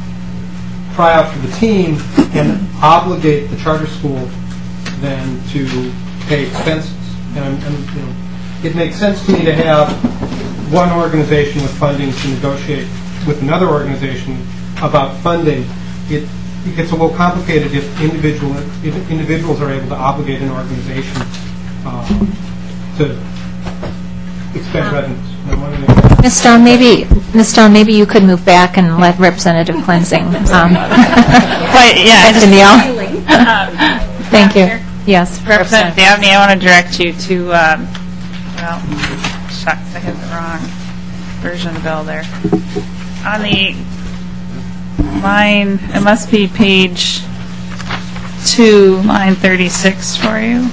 try out for the team, and obligate the charter school then to pay expenses. And, I'm, I'm, you know, it makes sense to me to have one organization with funding to negotiate with another organization about funding. It, it gets a little complicated if individual if individuals are able to obligate an organization uh, to expend revenues. Miz Stone, maybe Miz Stone, maybe you could move back and let Representative Klinzing. Um, But, yeah, I just- Neil. Thank you. Yes, Representative Dabney, I want to direct you to, um, well, shucks, I had the wrong version of the bill there. On the line, it must be page two, line thirty-six for you.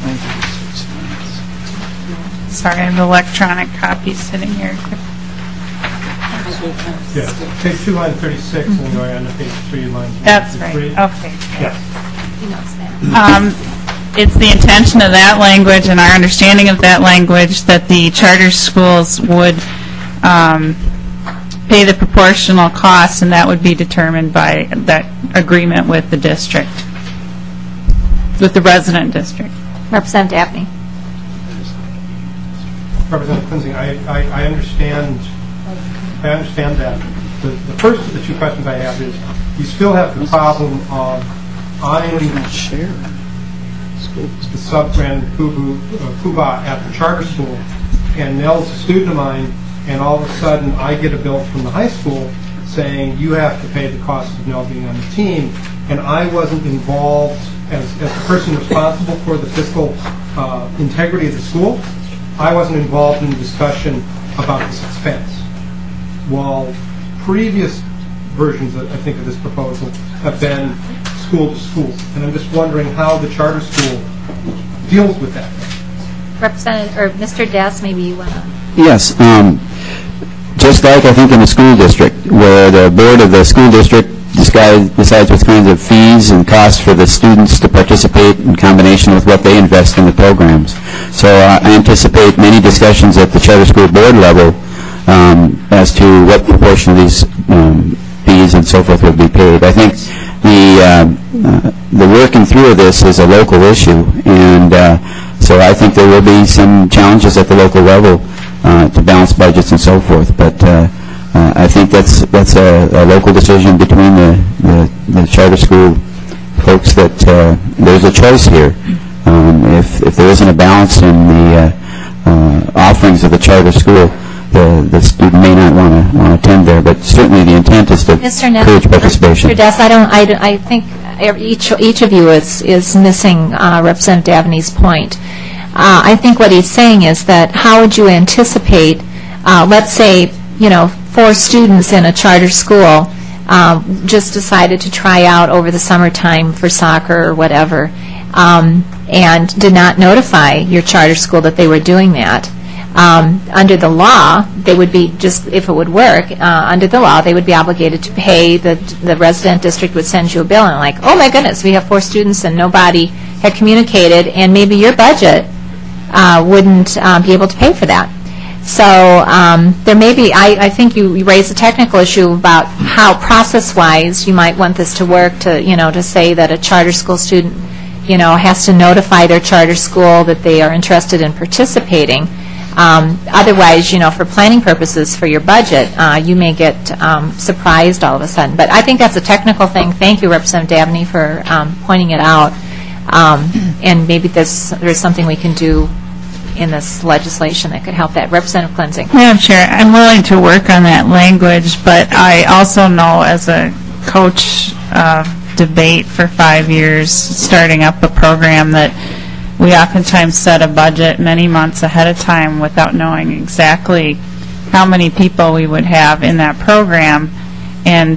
Sorry, I have the electronic copy sitting here. Yeah, page two, line thirty-six, and going on to page three, line That's right. three. Okay. Yes. He knows that. Um, It's the intention of that language and our understanding of that language that the charter schools would um, pay the proportional costs, and that would be determined by that agreement with the district, with the resident district. Representative Dabney. Representative Klinzing, I, I, I understand I understand that. The, the first of the two questions I have is, you still have the problem of I'm the sub-brand Kubu, uh, Kuba at the charter school, and Nell's a student of mine, and all of a sudden I get a bill from the high school saying you have to pay the cost of Nell being on the team, and I wasn't involved as, as the person responsible for the fiscal uh, integrity of the school. I wasn't involved in the discussion about this expense. While previous versions, I think, of this proposal have been school to school. And I'm just wondering how the charter school deals with that. Representative, or Mister Dass, maybe you want to. Yes. Um, just like I think in the school district, where the board of the school district discusses decide- decides what kinds of fees and costs for the students to participate in combination with what they invest in the programs. So uh, I anticipate many discussions at the charter school board level um, as to what proportion of these um, fees and so forth will be paid. I think the uh, uh, the working through of this is a local issue, and uh, so I think there will be some challenges at the local level uh, to balance budgets and so forth. But uh, uh, I think that's that's a, a local decision between the, the, the charter school folks that uh, there's a choice here. Um, if if there isn't a balance in the uh, uh, offerings of the charter school, the the student may not want to want to attend there. But certainly the intent is to Mister Neff- encourage participation. Mister Dess, I don't, I, don't- I think every- each each of you is is missing uh, Representative Dabney's point. Uh, I think what he's saying is that how would you anticipate, uh, let's say, you know, four students in a charter school um, just decided to try out over the summertime for soccer or whatever, um, and did not notify your charter school that they were doing that. Um, under the law, they would be, just if it would work, uh, under the law, they would be obligated to pay, the the resident district would send you a bill, and like, oh my goodness, we have four students and nobody had communicated, and maybe your budget uh, wouldn't uh, be able to pay for that. So um, there may be, I, I think you, you raised a technical issue about how process-wise you might want this to work, to, you know, to say that a charter school student, you know, has to notify their charter school that they are interested in participating. Um, otherwise, you know, for planning purposes for your budget, uh, you may get um, surprised all of a sudden. But I think that's a technical thing. Thank you, Representative Dabney, for um, pointing it out. Um, and maybe this, there's something we can do in this legislation that could help that. Representative Cleansing. Madam Chair, I'm willing to work on that language, but I also know as a coach uh, debate for five years, starting up a program, that we oftentimes set a budget many months ahead of time without knowing exactly how many people we would have in that program. And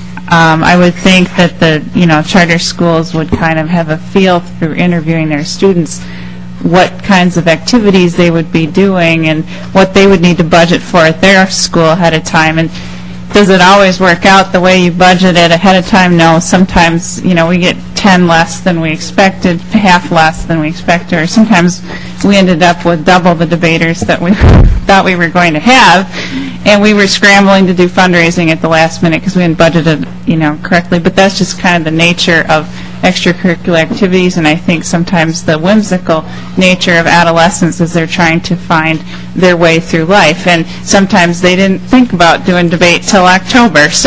um, I would think that the, you know, charter schools would kind of have a feel through interviewing their students what kinds of activities they would be doing and what they would need to budget for at their school ahead of time. And does it always work out the way you budget it ahead of time? No. Sometimes, you know, we get ten less than we expected, half less than we expected, or sometimes we ended up with double the debaters that we thought we were going to have, and we were scrambling to do fundraising at the last minute because we hadn't budgeted, you know, correctly. But that's just kind of the nature of extracurricular activities, and I think sometimes the whimsical nature of adolescence is they're trying to find their way through life, and sometimes they didn't think about doing debate till October. So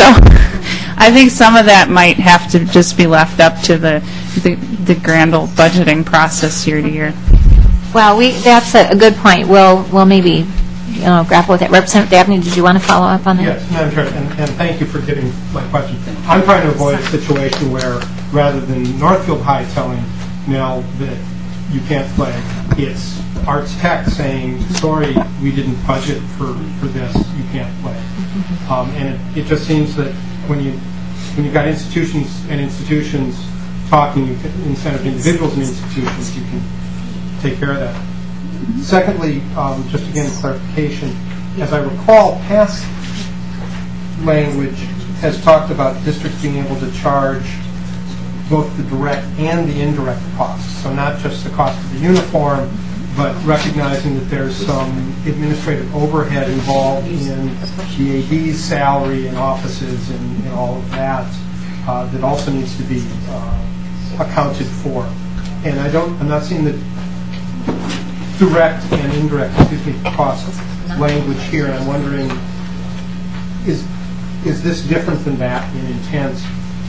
I think some of that might have to just be left up to the the, the grand old budgeting process year to year. Well, we, that's a, a good point. We'll, we'll maybe, you know, grapple with that. Representative Dabney, did you want to follow up on that? Yes, Madam Chair, and, and thank you for getting my question. I'm trying to avoid a situation where, rather than Northfield High telling Nell that you can't play, it's Arts Tech saying, sorry, we didn't budget for, for this, you can't play. Um, and it, it just seems that when you when you've got institutions and institutions talking, you can, instead of individuals and institutions, you can take care of that. Secondly, um, just again clarification, as I recall, past language has talked about districts being able to charge both the direct and the indirect costs. So not just the cost of the uniform, but recognizing that there's some administrative overhead involved in the A D's salary and offices and, and all of that uh, that also needs to be uh, accounted for. And I don't, I'm not seeing the direct and indirect, excuse me, cost language here. And I'm wondering, is is this different than that in intent?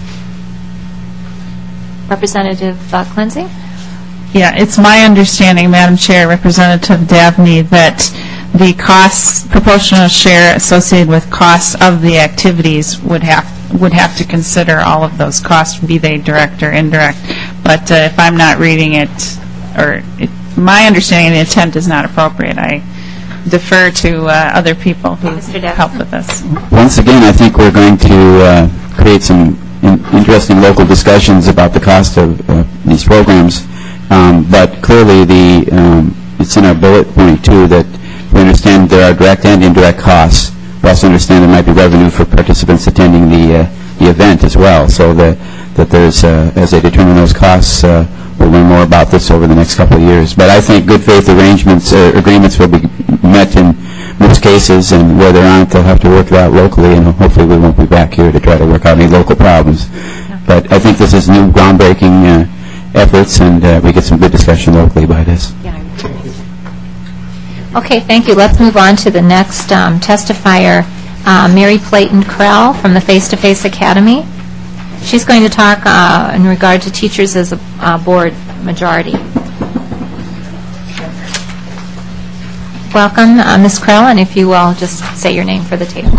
Representative uh, Cleansing? Yeah, it's my understanding, Madam Chair, Representative Dabney, that the costs, proportional share associated with costs of the activities would have would have to consider all of those costs, be they direct or indirect. But uh, if I'm not reading it, or it, my understanding, the intent is not appropriate. I defer to uh, other people who help with this. Once again, I think we're going to uh, create some in interesting local discussions about the cost of uh, these programs. Um, but clearly, the um, it's in our bullet point, too, that we understand there are direct and indirect costs. We also understand there might be revenue for participants attending the uh, the event as well, so that, that there's, uh, as they determine those costs, uh, we'll learn more about this over the next couple of years. But I think good faith arrangements, uh, agreements will be met in most cases, and where there aren't, they'll have to work it out locally, and hopefully we won't be back here to try to work out any local problems. But I think this is new groundbreaking uh, efforts, and uh, we get some good discussion locally by this. Okay, thank you. Let's move on to the next um, testifier, uh, Mary Clayton Krell from the Face to Face Academy. She's going to talk uh, in regard to teachers as a uh, board majority. Welcome, uh, Miz Krell, and if you will, just say your name for the tape.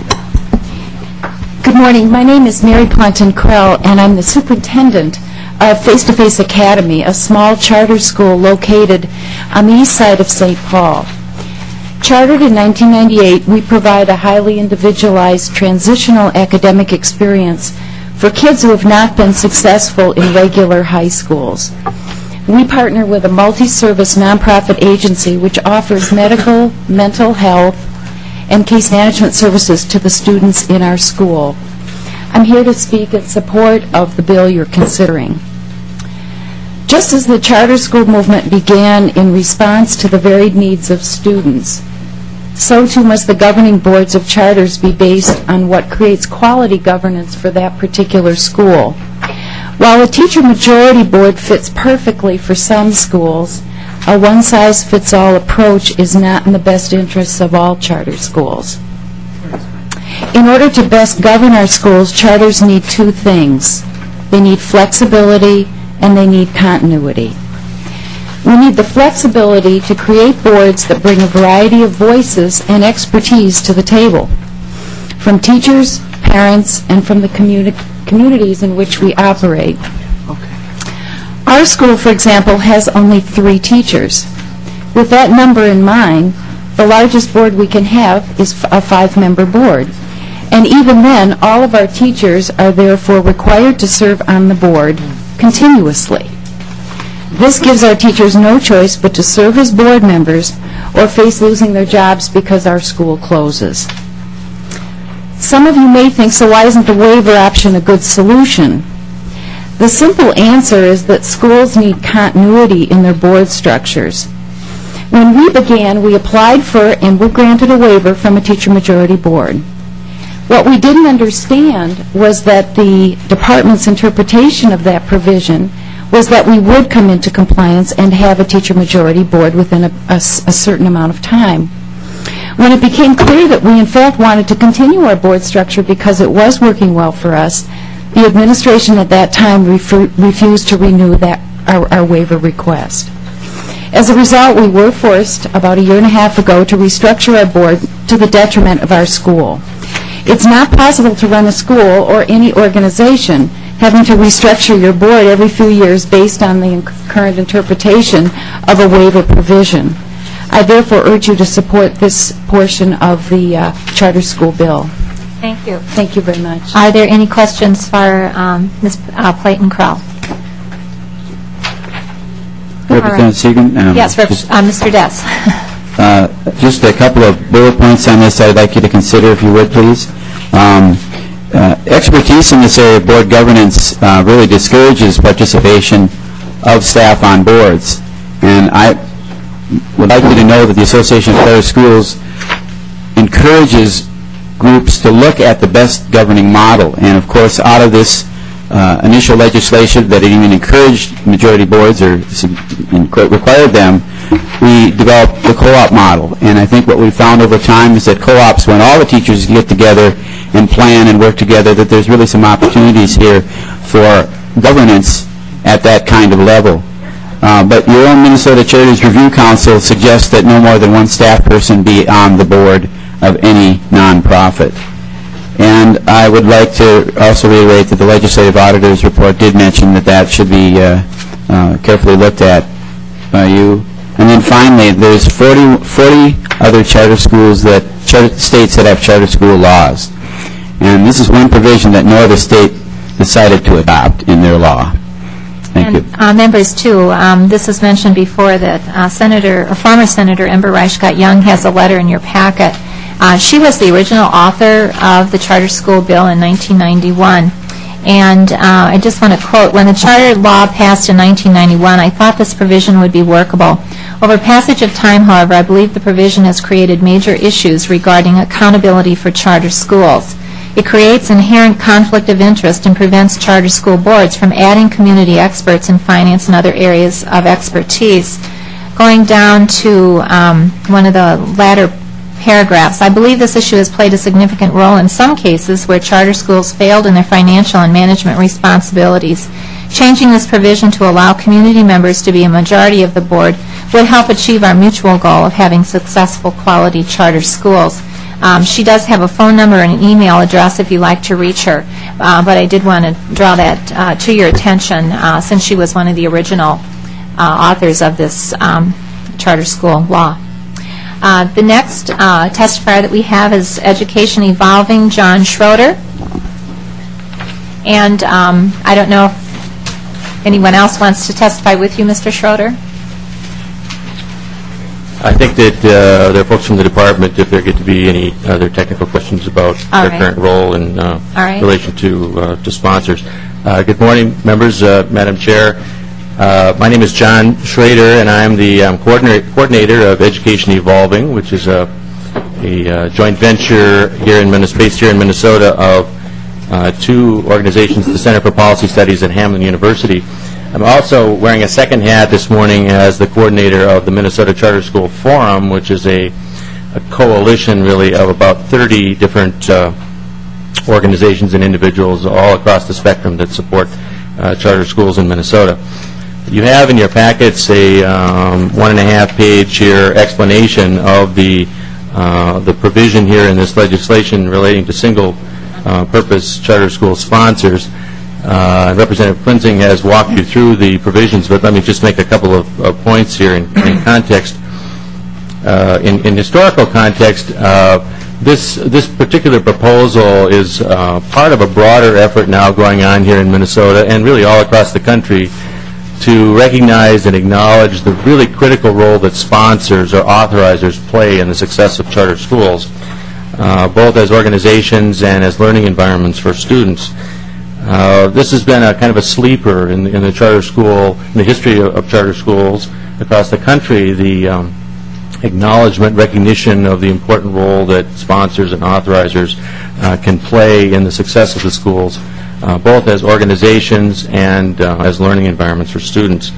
Good morning. My name is Mary Clayton Krell, and I'm the superintendent of Face to Face Academy, a small charter school located on the east side of Saint Paul. Chartered in nineteen ninety-eight, we provide a highly individualized transitional academic experience for kids who have not been successful in regular high schools. We partner with a multi-service nonprofit agency which offers medical, mental health, and case management services to the students in our school. I'm here to speak in support of the bill you're considering. Just as the charter school movement began in response to the varied needs of students, so too must the governing boards of charters be based on what creates quality governance for that particular school. While a teacher majority board fits perfectly for some schools, a one-size-fits-all approach is not in the best interests of all charter schools. In order to best govern our schools, charters need two things. They need flexibility and they need continuity. We need the flexibility to create boards that bring a variety of voices and expertise to the table, from teachers, parents, and from the communi- communities in which we operate. Our school, for example, has only three teachers. With that number in mind, the largest board we can have is a five-member board. And even then, all of our teachers are therefore required to serve on the board continuously. This gives our teachers no choice but to serve as board members or face losing their jobs because our school closes. Some of you may think, so why isn't the waiver option a good solution? The simple answer is that schools need continuity in their board structures. When we began, we applied for and were granted a waiver from a teacher majority board. What we didn't understand was that the department's interpretation of that provision was that we would come into compliance and have a teacher majority board within a, a, a certain amount of time. When it became clear that we in fact wanted to continue our board structure because it was working well for us, the administration at that time refu- refused to renew that our, our waiver request. As a result, we were forced about a year and a half ago to restructure our board to the detriment of our school. It's not possible to run a school or any organization having to restructure your board every few years based on the current interpretation of a waiver provision. I therefore urge you to support this portion of the uh, charter school bill. Thank you. Thank you very much. Are there any questions for um, Miz Uh, Clayton Krell? Representative Segan? Um, Yes, Rep- just, uh, Mister Dess. uh, just a couple of bullet points on this I'd like you to consider, if you would, please. Um, uh, expertise in this area of board governance uh, really discourages participation of staff on boards. And I would like you to know that the Association of Charter Schools encourages groups to look at the best governing model. And of course, out of this uh, initial legislation that it even encouraged majority boards or required them, we developed the co-op model. And I think what we found over time is that co-ops, when all the teachers get together and plan and work together, that there's really some opportunities here for governance at that kind of level. Uh, but your own Minnesota Charities Review Council suggests that no more than one staff person be on the board of any nonprofit. And I would like to also reiterate that the legislative auditor's report did mention that that should be uh, uh, carefully looked at by you. And then finally, there's forty, forty other charter schools that, charter states that have charter school laws. And this is one provision that no other state decided to adopt in their law. Thank and, you. Uh, members, too, um, this was mentioned before that uh, Senator, or former Senator Ember Reichgott Young has a letter in your packet Uh, She was the original author of the charter school bill in nineteen ninety-one. And uh, I just want to quote, "When the charter law passed in nineteen ninety-one, I thought this provision would be workable. Over passage of time, however, I believe the provision has created major issues regarding accountability for charter schools. It creates inherent conflict of interest and prevents charter school boards from adding community experts in finance and other areas of expertise." Going down to um, one of the latter paragraphs, "I believe this issue has played a significant role in some cases where charter schools failed in their financial and management responsibilities. Changing this provision to allow community members to be a majority of the board would help achieve our mutual goal of having successful quality charter schools." Um, she does have a phone number and an email address if you'd like to reach her, uh, but I did want to draw that uh, to your attention uh, since she was one of the original uh, authors of this um, charter school law. Uh, the next uh, testifier that we have is Education Evolving, John Schroeder. And um, I don't know if anyone else wants to testify with you, Mister Schroeder. I think that uh, there are folks from the department, if there get to be any other technical questions about All their right. current role in uh, All right. relation to uh, to sponsors. Uh, good morning, members, uh, Madam Chair. Uh, my name is John Schrader, and I'm the um, coordinator, coordinator of Education Evolving, which is a, a uh, joint venture here in Minnesota, based here in Minnesota of uh, two organizations, the Center for Policy Studies at Hamline University. I'm also wearing a second hat this morning as the coordinator of the Minnesota Charter School Forum, which is a, a coalition, really, of about thirty different uh, organizations and individuals all across the spectrum that support uh, charter schools in Minnesota. You have in your packets a um, one and a half page here explanation of the uh, the provision here in this legislation relating to single uh, purpose charter school sponsors. Uh, Representative Plinzing has walked you through the provisions, but let me just make a couple of, of points here in, in context. Uh, in, in historical context, uh, this this particular proposal is uh, part of a broader effort now going on here in Minnesota and really all across the country to recognize and acknowledge the really critical role that sponsors or authorizers play in the success of charter schools, uh, both as organizations and as learning environments for students. Uh, this has been a kind of a sleeper in, in the charter school, in the history of, of charter schools across the country, the um, acknowledgement, recognition of the important role that sponsors and authorizers uh, can play in the success of the schools, uh, both as organizations and uh, as learning environments for students.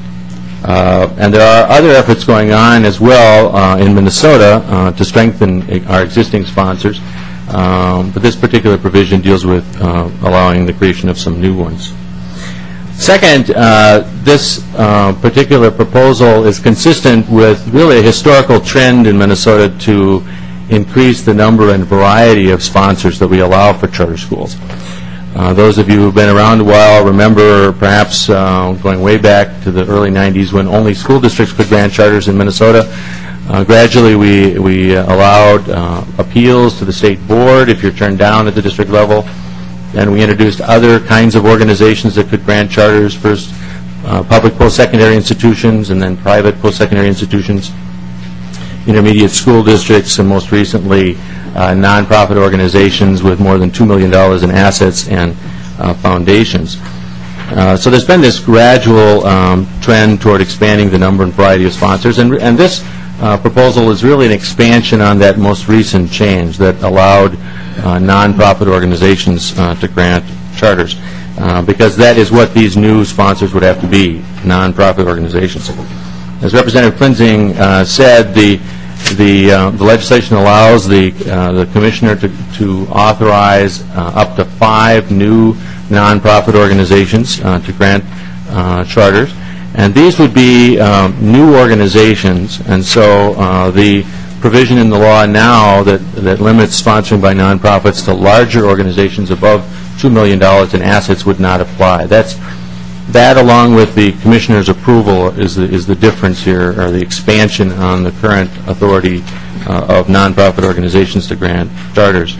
Uh, and there are other efforts going on as well uh, in Minnesota uh, to strengthen our existing sponsors. Um, but this particular provision deals with uh, allowing the creation of some new ones. Second, uh, this uh, particular proposal is consistent with really a historical trend in Minnesota to increase the number and variety of sponsors that we allow for charter schools. Uh, those of you who have been around a while remember perhaps uh, going way back to the early nineties when only school districts could grant charters in Minnesota. Uh, gradually, we, we uh, allowed uh, appeals to the state board if you're turned down at the district level. And we introduced other kinds of organizations that could grant charters, first uh, public post-secondary institutions and then private post-secondary institutions, intermediate school districts, and most recently uh, nonprofit organizations with more than two million dollars in assets and uh, foundations. Uh, so there's been this gradual um, trend toward expanding the number and variety of sponsors, and, and this Uh, proposal is really an expansion on that most recent change that allowed uh, nonprofit organizations uh, to grant charters, uh, because that is what these new sponsors would have to be, nonprofit organizations. As Representative Plinzing uh, said, the the, uh, the legislation allows the uh, the commissioner to, to authorize uh, up to five new nonprofit organizations uh, to grant uh, charters. And these would be um, new organizations, and so uh, the provision in the law now that, that limits sponsoring by nonprofits to larger organizations above two million dollars in assets would not apply. That's, that, along with the commissioner's approval, is the, is the difference here, or the expansion on the current authority uh, of nonprofit organizations to grant charters.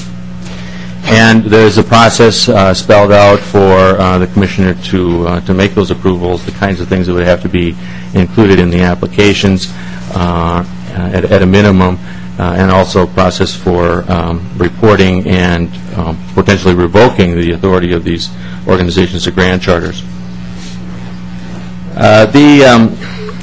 And there's a process uh, spelled out for uh, the commissioner to uh, to make those approvals, the kinds of things that would have to be included in the applications uh, at, at a minimum. uh, and also process for um, reporting and um, potentially revoking the authority of these organizations to grant charters. Uh, the um,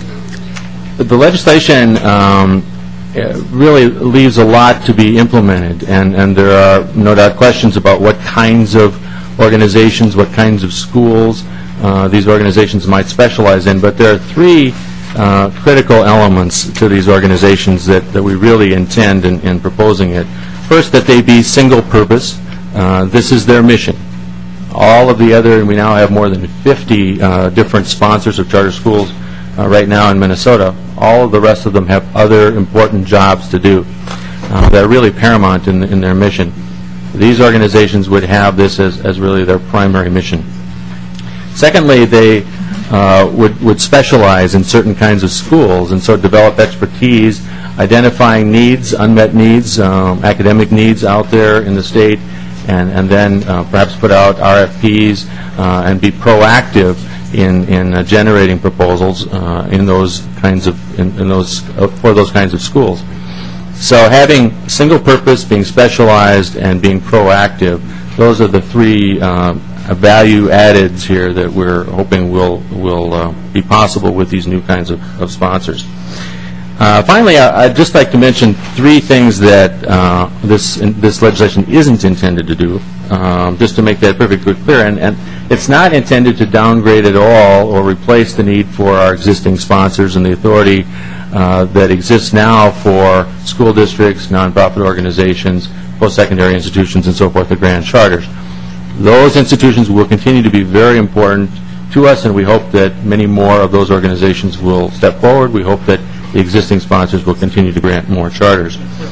the legislation um, really leaves a lot to be implemented, and, and there are no doubt questions about what kinds of organizations, what kinds of schools uh, these organizations might specialize in. But there are three uh, critical elements to these organizations that, that we really intend in, in proposing it. First, that they be single purpose. Uh, this is their mission. All of the other, and we now have more than fifty uh, different sponsors of charter schools uh, right now in Minnesota. All of the rest of them have other important jobs to do uh, that are really paramount in, in their mission. These organizations would have this as, as really their primary mission. Secondly, they uh, would, would specialize in certain kinds of schools, and so develop expertise identifying needs, unmet needs, um, academic needs out there in the state, and, and then uh, perhaps put out R F Ps uh, and be proactive in, in uh, generating proposals uh, in those kinds of in, in those uh, for those kinds of schools. So having single purpose, being specialized, and being proactive, those are the three uh, value addeds here that we're hoping will will uh, be possible with these new kinds of, of sponsors. Uh, finally, I, I'd just like to mention three things that uh, this in, this legislation isn't intended to do, um, just to make that perfectly clear. And, and it's not intended to downgrade at all or replace the need for our existing sponsors and the authority uh, that exists now for school districts, nonprofit organizations, post-secondary institutions, and so forth, the grant charters. Those institutions will continue to be very important to us, and we hope that many more of those organizations will step forward. We hope that the existing sponsors will continue to grant more charters.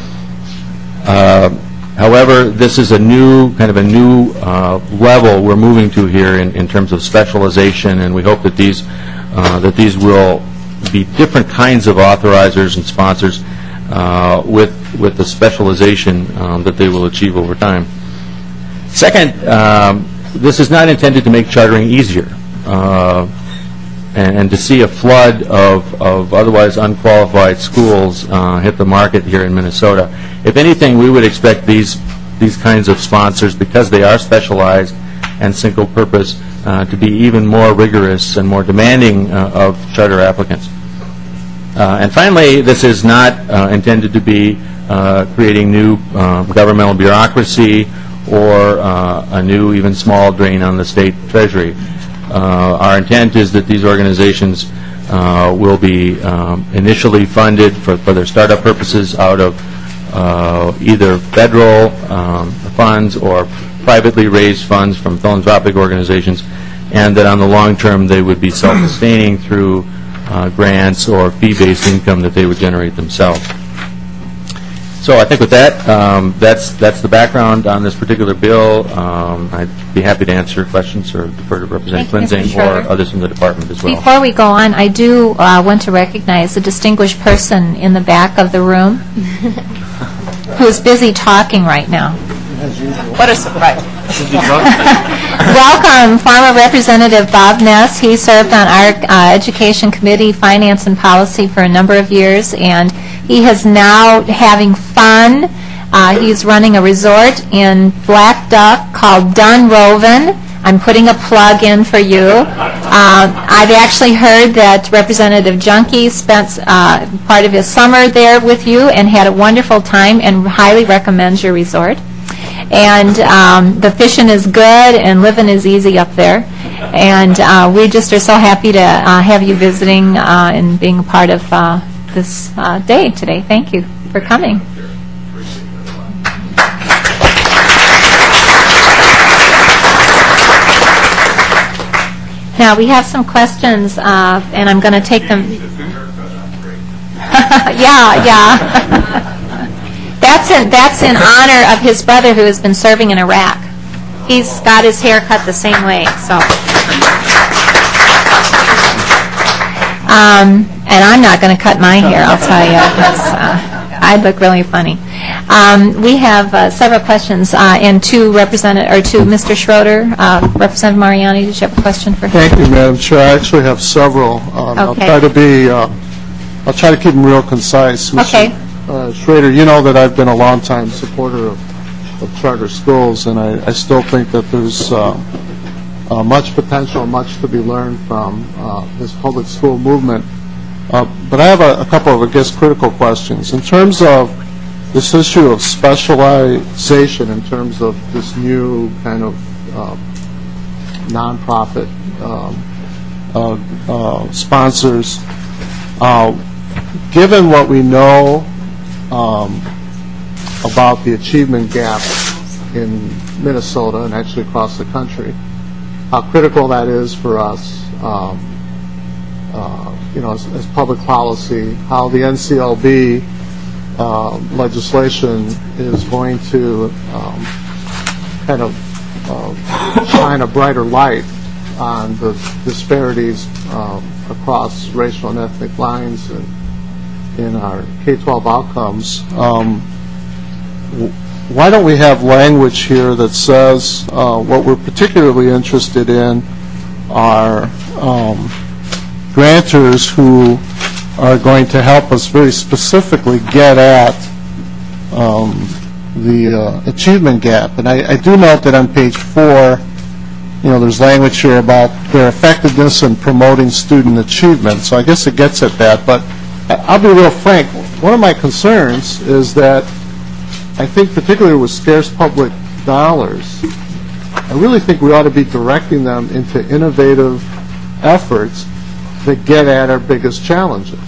Uh, however, this is a new, kind of a new uh, level we're moving to here in, in terms of specialization, and we hope that these, uh, that these will be different kinds of authorizers and sponsors uh, with, with the specialization um, that they will achieve over time. Second, um, this is not intended to make chartering easier. Uh, And, and to see a flood of, of otherwise unqualified schools uh, hit the market here in Minnesota. If anything, we would expect these these kinds of sponsors, because they are specialized and single purpose, uh, to be even more rigorous and more demanding uh, of charter applicants. Uh, and finally, this is not uh, intended to be uh, creating new uh, governmental bureaucracy or uh, a new, even small drain on the state treasury. Uh, our intent is that these organizations uh, will be um, initially funded for, for their startup purposes out of uh, either federal um, funds or privately raised funds from philanthropic organizations, and that on the long term they would be self-sustaining through uh, grants or fee-based income that they would generate themselves. So I think with that, um, that's that's the background on this particular bill. Um, I'd be happy to answer questions or defer to Representative Klinzing or others from the department as well. Before we go on, I do uh, want to recognize a distinguished person in the back of the room who's busy talking right now. What a surprise. Welcome, former Representative Bob Ness. He served on our uh, Education Committee, Finance and Policy for a number of years, and he is now having fun. Uh, he's running a resort in Black Duck called Dunroven. I'm putting a plug in for you. Uh, I've actually heard that Representative Junkie spent uh, part of his summer there with you and had a wonderful time, and highly recommends your resort. And um, the fishing is good and living is easy up there. And uh, we just are so happy to uh, have you visiting uh, and being a part of uh, this uh, day today. Thank you for coming. Now we have some questions, uh, and I'm going to take them. yeah, yeah. That's in, that's in honor of his brother who has been serving in Iraq. He's got his hair cut the same way. So, um, and I'm not going to cut my hair, I'll tell you. Uh, I'd look really funny. Um, we have uh, several questions, uh, and to Representative or to Mister Schroeder, uh, Representative Mariani. Did you have a question for him? Thank you, Madam Chair. I actually have several. Um, Okay. I'll try to be. Uh, I'll try to keep them real concise. Mister Okay. uh, Schrader, you know that I've been a longtime supporter of, of charter schools, and I, I still think that there's uh, uh, much potential, much to be learned from uh, this public school movement. Uh, but I have a, a couple of, I guess, critical questions. In terms of this issue of specialization, in terms of this new kind of uh, nonprofit um, uh, uh, sponsors, uh, given what we know um, about the achievement gap in Minnesota and actually across the country, how critical that is for us, um, uh, you know, as, as public policy, how the N C L B uh, legislation is going to um, kind of uh, shine a brighter light on the disparities um, across racial and ethnic lines and in our K twelve outcomes. Um, w- why don't we have language here that says uh, what we're particularly interested in are um, grantors who are going to help us very specifically get at um, the uh, achievement gap. And I, I do note that on page four, you know, there's language here about their effectiveness in promoting student achievement. So I guess it gets at that. But I'll be real frank. One of my concerns is that I think particularly with scarce public dollars, I really think we ought to be directing them into innovative efforts that get at our biggest challenges.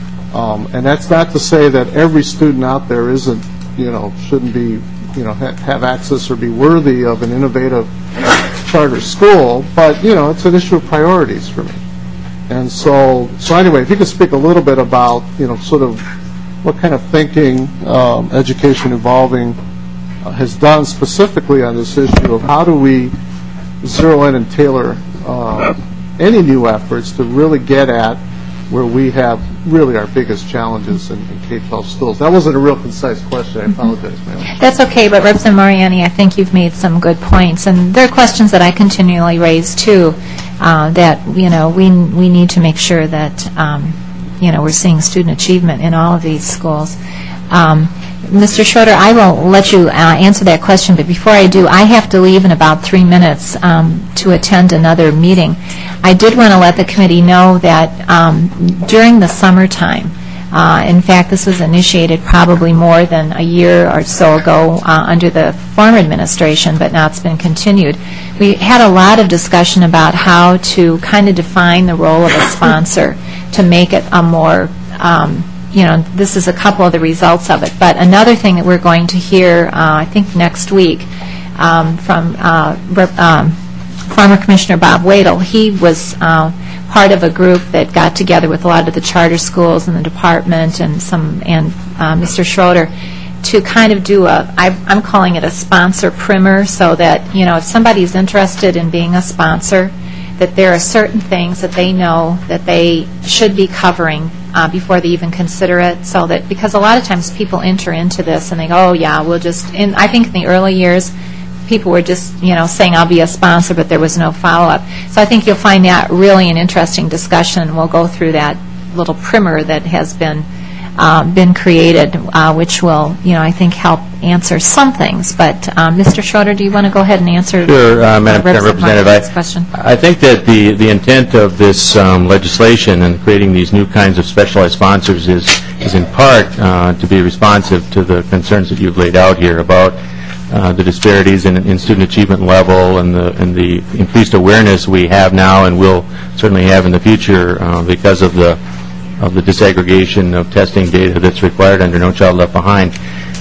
Um, and that's not to say that every student out there isn't, you know, shouldn't be, you know, ha- have access or be worthy of an innovative charter school, but, you know, it's an issue of priorities for me. And so, so anyway, if you could speak a little bit about, you know, sort of what kind of thinking um, Education Evolving uh, has done specifically on this issue of how do we zero in and tailor uh, any new efforts to really get at where we have really our biggest challenges in, in K twelve schools. That wasn't a real concise question. I apologize, ma'am. That's okay, but Representative Mariani, I think you've made some good points, and there are questions that I continually raise too. Uh, that you know we we need to make sure that um, you know we're seeing student achievement in all of these schools. Um, Mister Schroeder, I will let you uh, answer that question, but before I do, I have to leave in about three minutes um, to attend another meeting. I did want to let the committee know that um, during the summertime, uh, in fact, this was initiated probably more than a year or so ago uh, under the former administration, but now it's been continued. We had a lot of discussion about how to kind of define the role of a sponsor to make it a more um, you know, this is a couple of the results of it. But another thing that we're going to hear, uh, I think next week, um, from uh, Rep- um, former Commissioner Bob Wadle. He was uh, part of a group that got together with a lot of the charter schools and the department and some and uh, Mister Schroeder to kind of do a, I, I'm calling it a sponsor primer, so that, you know, if somebody's interested in being a sponsor, that there are certain things that they know that they should be covering uh, before they even consider it, so that, because a lot of times people enter into this and they go, oh yeah, we'll just, and I think in the early years, people were just, you know, saying I'll be a sponsor, but there was no follow-up. So I think you'll find that really an interesting discussion. We'll go through that little primer that has been um, been created, uh, which will, you know, I think help answer some things. But um, Mister Schroeder, do you want to go ahead and answer? Sure, uh, Madam uh, Representative. I, question? I think that the, the intent of this um, legislation and creating these new kinds of specialized sponsors is, is in part uh, to be responsive to the concerns that you've laid out here about uh, the disparities in, in student achievement level and the, and the increased awareness we have now and will certainly have in the future uh, because of the of the disaggregation of testing data that's required under No Child Left Behind.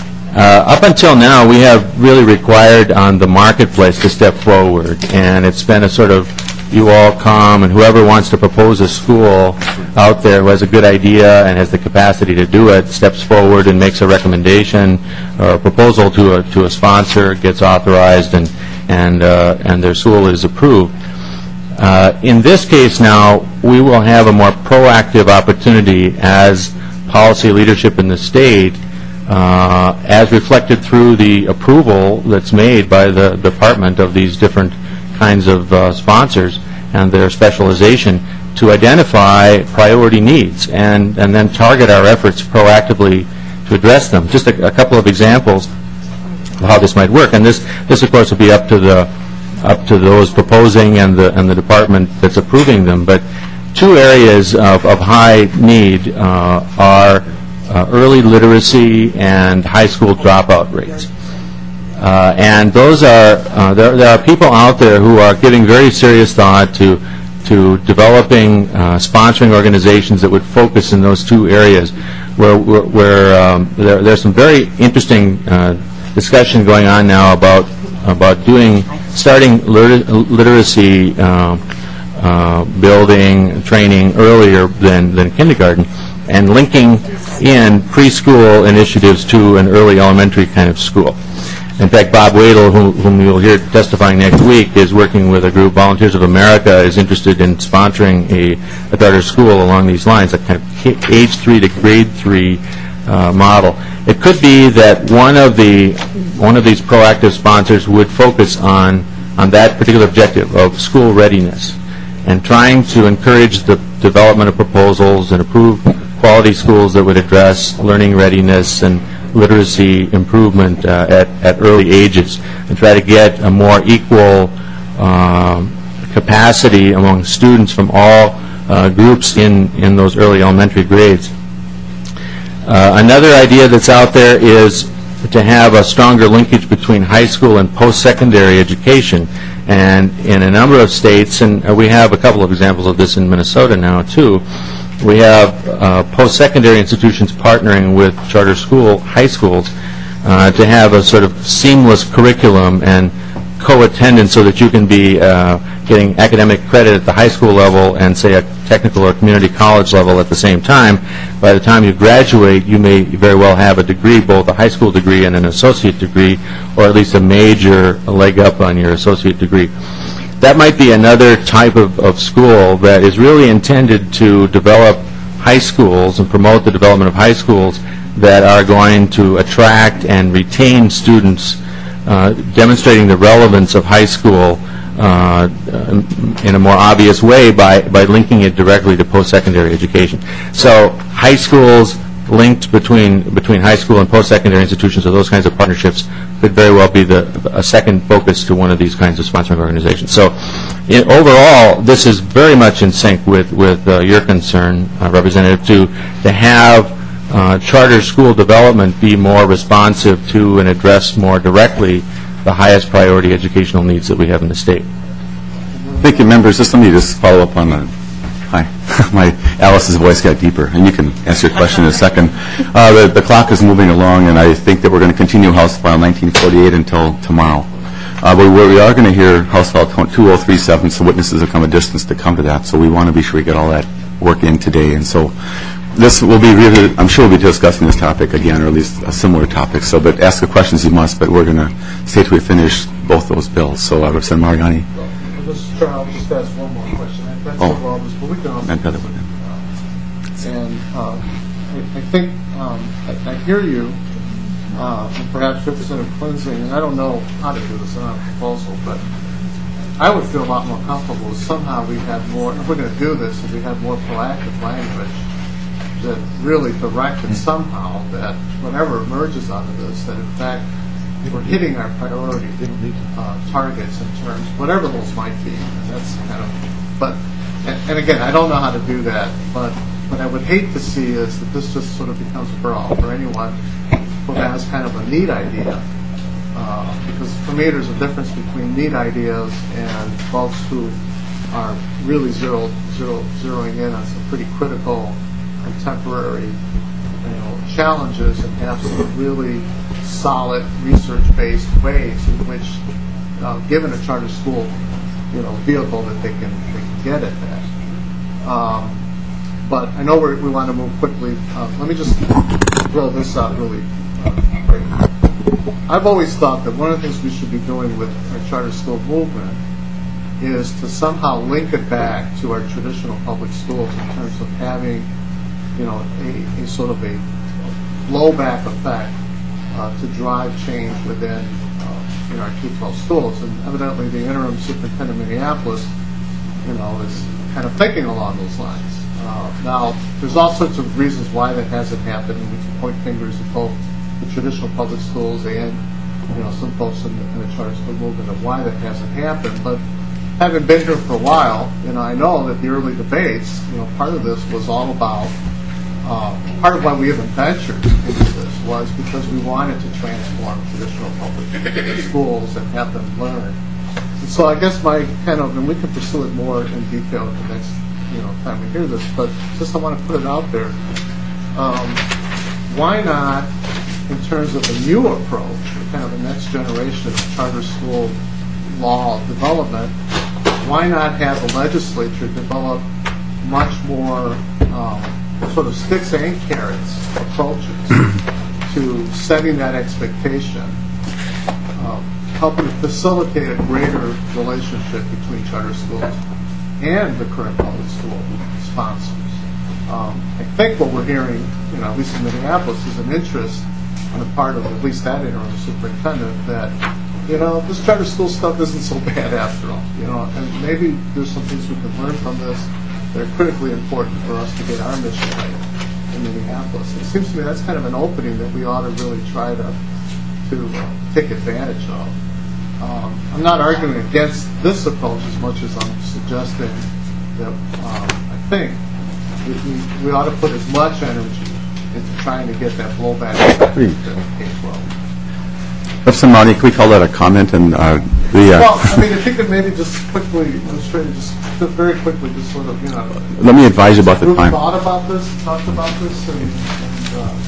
Uh, up until now, we have really required on the marketplace to step forward, and it's been a sort of you all come, and whoever wants to propose a school out there who has a good idea and has the capacity to do it steps forward and makes a recommendation or a proposal to a to a sponsor, gets authorized, and and uh, and their school is approved. Uh, in this case now, we will have a more proactive opportunity as policy leadership in the state, uh, as reflected through the approval that's made by the department of these different kinds of uh, sponsors and their specialization, to identify priority needs and, and then target our efforts proactively to address them. Just a, a couple of examples of how this might work, and this, this of course will be up to the up to those proposing and the and the department that's approving them. But two areas of, of high need uh, are uh, early literacy and high school dropout rates. Uh, and those are uh, there, there are people out there who are giving very serious thought to to developing uh, sponsoring organizations that would focus in those two areas, where where, where um, there, there's some very interesting uh, discussion going on now about about doing starting liter- literacy uh, uh, building training earlier than than kindergarten, and linking in preschool initiatives to an early elementary kind of school. In fact, Bob Wadle, whom, whom you'll hear testifying next week, is working with a group, Volunteers of America, is interested in sponsoring a, a charter school along these lines, a kind of age three to grade three uh, model. It could be that one of the one of these proactive sponsors would focus on on that particular objective of school readiness and trying to encourage the development of proposals and approve quality schools that would address learning readiness and literacy improvement uh, at, at early ages, and try to get a more equal uh, capacity among students from all uh, groups in, in those early elementary grades. Uh, another idea that's out there is to have a stronger linkage between high school and post-secondary education. And in a number of states, and we have a couple of examples of this in Minnesota now too, we have uh, post-secondary institutions partnering with charter school high schools uh, to have a sort of seamless curriculum and co-attendance so that you can be uh, getting academic credit at the high school level and, say, a technical or community college level at the same time. By the time you graduate, you may very well have a degree, both a high school degree and an associate degree, or at least a major leg up on your associate degree. That might be another type of, of school that is really intended to develop high schools and promote the development of high schools that are going to attract and retain students, uh, demonstrating the relevance of high school uh, in a more obvious way by, by linking it directly to post-secondary education. So high schools linked between between high school and post-secondary institutions, or those kinds of partnerships, could very well be the a second focus to one of these kinds of sponsoring organizations. So, in, overall, this is very much in sync with with uh, your concern, uh, Representative, to to have uh, charter school development be more responsive to and address more directly the highest priority educational needs that we have in the state. Thank you, members. Just let me just follow up on that. Hi. My Alice's voice got deeper, and you can ask your question in a second. Uh, the, the clock is moving along, and I think that we're going to continue House File nineteen forty-eight until tomorrow. Uh, but we, we are going to hear House File two oh three seven, so witnesses have come a distance to come to that. So we want to be sure we get all that work in today. And so this will be really, I'm sure we'll be discussing this topic again, or at least a similar topic. So, but ask the questions you must, but we're going to stay till we finish both those bills. So, uh, Representative Mariani. Mister Chair, I'll just ask one more question. That's Oh. all this, but we can also. And Heather. And uh, I, I think um, I, I hear you, uh, and perhaps Representative Klinzing, and I don't know how to do this on a proposal, but I would feel a lot more comfortable if somehow we had more, if we're going to do this, if we had more proactive language that really directed somehow that whatever emerges out of this, that in fact we're hitting our priority uh, targets in terms, whatever those might be. And that's kind of, but, and, and again, I don't know how to do that, but what I would hate to see is that this just sort of becomes a brawl for anyone who has kind of a neat idea. Uh, because for me, there's a difference between neat ideas and folks who are really zero, zero, zeroing in on some pretty critical, contemporary, you know, challenges and have some really solid research-based ways in which, uh, given a charter school, you know, vehicle that they can they can get at that. Um, but I know we're, we want to move quickly. Uh, let me just throw this out really uh, quick. I've always thought that one of the things we should be doing with our charter school movement is to somehow link it back to our traditional public schools in terms of having, you know, a, a sort of a blowback effect uh, to drive change within uh, in our K twelve schools. And evidently the interim superintendent of Minneapolis, you know, is kind of thinking along those lines. Uh, Uh, Now, there's all sorts of reasons why that hasn't happened, and we can point fingers at both the traditional public schools and, you know, some folks in the, in the charter school movement of why that hasn't happened. But having been here for a while, you know, I know that the early debates, you know, part of this was all about, uh, part of why we even ventured into this was because we wanted to transform traditional public schools and have them learn. And so I guess my kind of, and we can pursue it more in detail the next, you know, time we hear this, but just I want to put it out there. Um, why not, in terms of a new approach, kind of the next generation of charter school law development, why not have the legislature develop much more um, sort of sticks and carrots approaches to setting that expectation, um, helping to facilitate a greater relationship between charter schools and the current public school sponsors. Um, I think what we're hearing, you know, at least in Minneapolis, is an interest on the part of at least that interim superintendent that, you know, this charter school stuff isn't so bad after all, you know, and maybe there's some things we can learn from this that are critically important for us to get our mission right in Minneapolis. It seems to me that's kind of an opening that we ought to really try to, to uh, take advantage of. Um, I'm not arguing against this approach as much as I'm suggesting that um, I think we, we, we ought to put as much energy into trying to get that blowback to K twelve. Representative Marty, can we call that a comment? And uh, the uh, well, I mean, if you could maybe just quickly, just, just very quickly, just sort of, you know. Let me advise you about the We've time. thought about this, talked about this, and, and uh,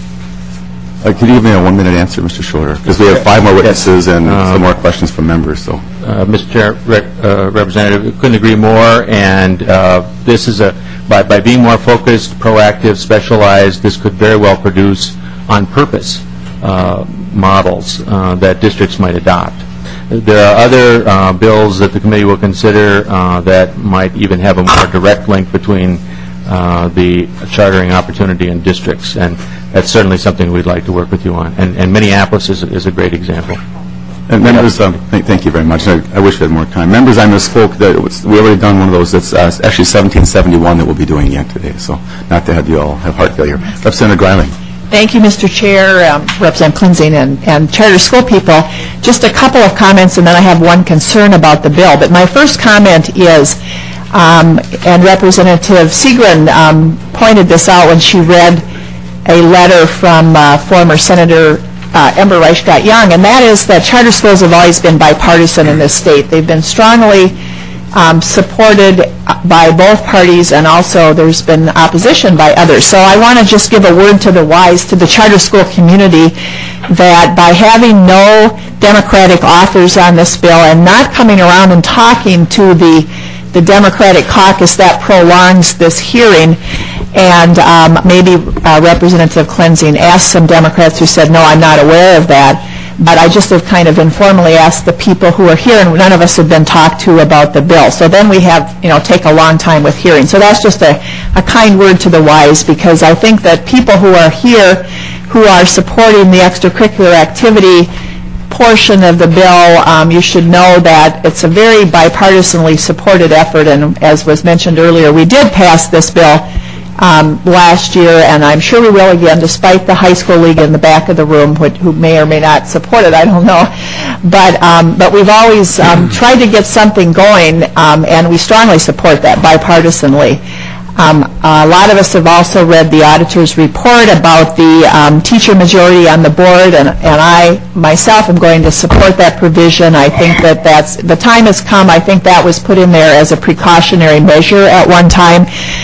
Uh, could you give me a one-minute answer, Mister Schroeder? Because we have five more witnesses and Uh, some more questions from members. So, Uh, Mister Chair, Rec- uh, Representative, couldn't agree more. And uh, this is a by by being more focused, proactive, specialized. This could very well produce on-purpose uh, models uh, that districts might adopt. There are other uh, bills that the committee will consider uh, that might even have a more direct link between uh, the chartering opportunity in districts, and that's certainly something we'd like to work with you on. And, and Minneapolis is, is a great example. and members, um, th- thank you very much. I, I wish we had more time. Members, I misspoke. That it was, we already done one of those. It's uh, actually seventeen seventy-one that we'll be doing again today. So, not to have you all have heart failure. Representative Greiling. Thank you, Mister Chair, um, Representative Klinzing, and, and charter school people. Just a couple of comments, and then I have one concern about the bill. But my first comment is, um, and Representative Seagren um, pointed this out when she read a letter from uh, former Senator uh, Ember Reichgott-Young, and that is that charter schools have always been bipartisan in this state. They've been strongly um, supported by both parties, and also there's been opposition by others. So I want to just give a word to the wise, to the charter school community, that by having no Democratic authors on this bill and not coming around and talking to the the Democratic caucus, that prolongs this hearing. And um, maybe uh, Representative Klinzing asked some Democrats who said, no, I'm not aware of that. But I just have kind of informally asked the people who are here, and none of us have been talked to about the bill. So then we have, you know, take a long time with hearing. So that's just a, a kind word to the wise, because I think that people who are here who are supporting the extracurricular activity portion of the bill, um, you should know that it's a very bipartisanly supported effort, and as was mentioned earlier, we did pass this bill um, last year, and I'm sure we will again, despite the high school league in the back of the room, who, who may or may not support it, I don't know. But um, but we've always um, tried to get something going, um, and we strongly support that bipartisanly. Um, a lot of us have also read the auditor's report about the um, teacher majority on the board, and, and I myself am going to support that provision. I think that that's, the time has come. I think that was put in there as a precautionary measure at one time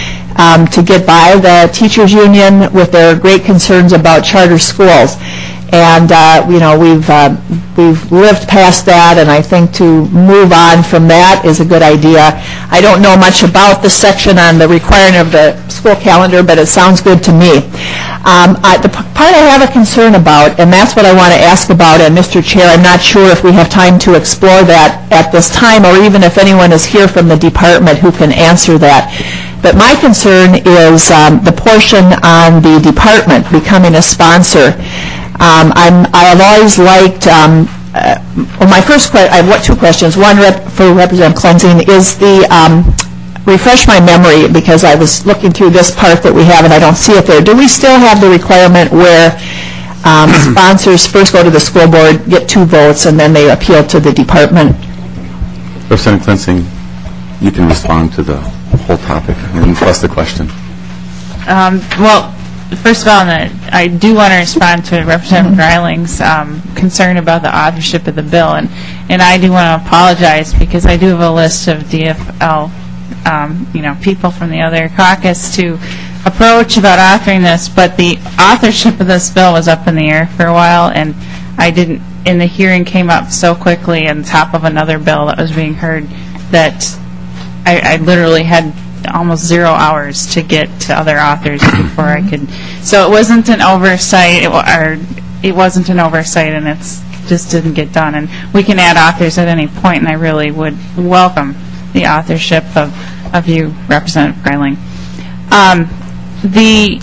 um, to get by the teachers union with their great concerns about charter schools. And, uh, you know, we've uh, we've lived past that, and I think to move on from that is a good idea. I don't know much about the section on the requirement of the school calendar, but it sounds good to me. Um, I, the p- part I have a concern about, and that's what I want to ask about, and Mister Chair, I'm not sure if we have time to explore that at this time, or even if anyone is here from the department who can answer that. But my concern is um, the portion on the department becoming a sponsor. Um, I'm, I have always liked, um, uh, well, my first question, I have what, two questions. One rep, for Representative Klinzing is the um, refresh my memory, because I was looking through this part that we have and I don't see it there. Do we still have the requirement where um, sponsors first go to the school board, get two votes, and then they appeal to the department? Representative Klinsing, you can respond to the whole topic and plus the question. Um, well, first of all, I do want to respond to Representative Greiling's um, concern about the authorship of the bill, and, and I do want to apologize because I do have a list of D F L, um, you know, people from the other caucus to approach about authoring this, but the authorship of this bill was up in the air for a while, and I didn't, and the hearing came up so quickly on top of another bill that was being heard that I, I literally had almost zero hours to get to other authors before I could. So it wasn't an oversight, it, wa- or it wasn't an oversight, and it's just didn't get done. And we can add authors at any point, and I really would welcome the authorship of, of you, Representative Greiling. Um, the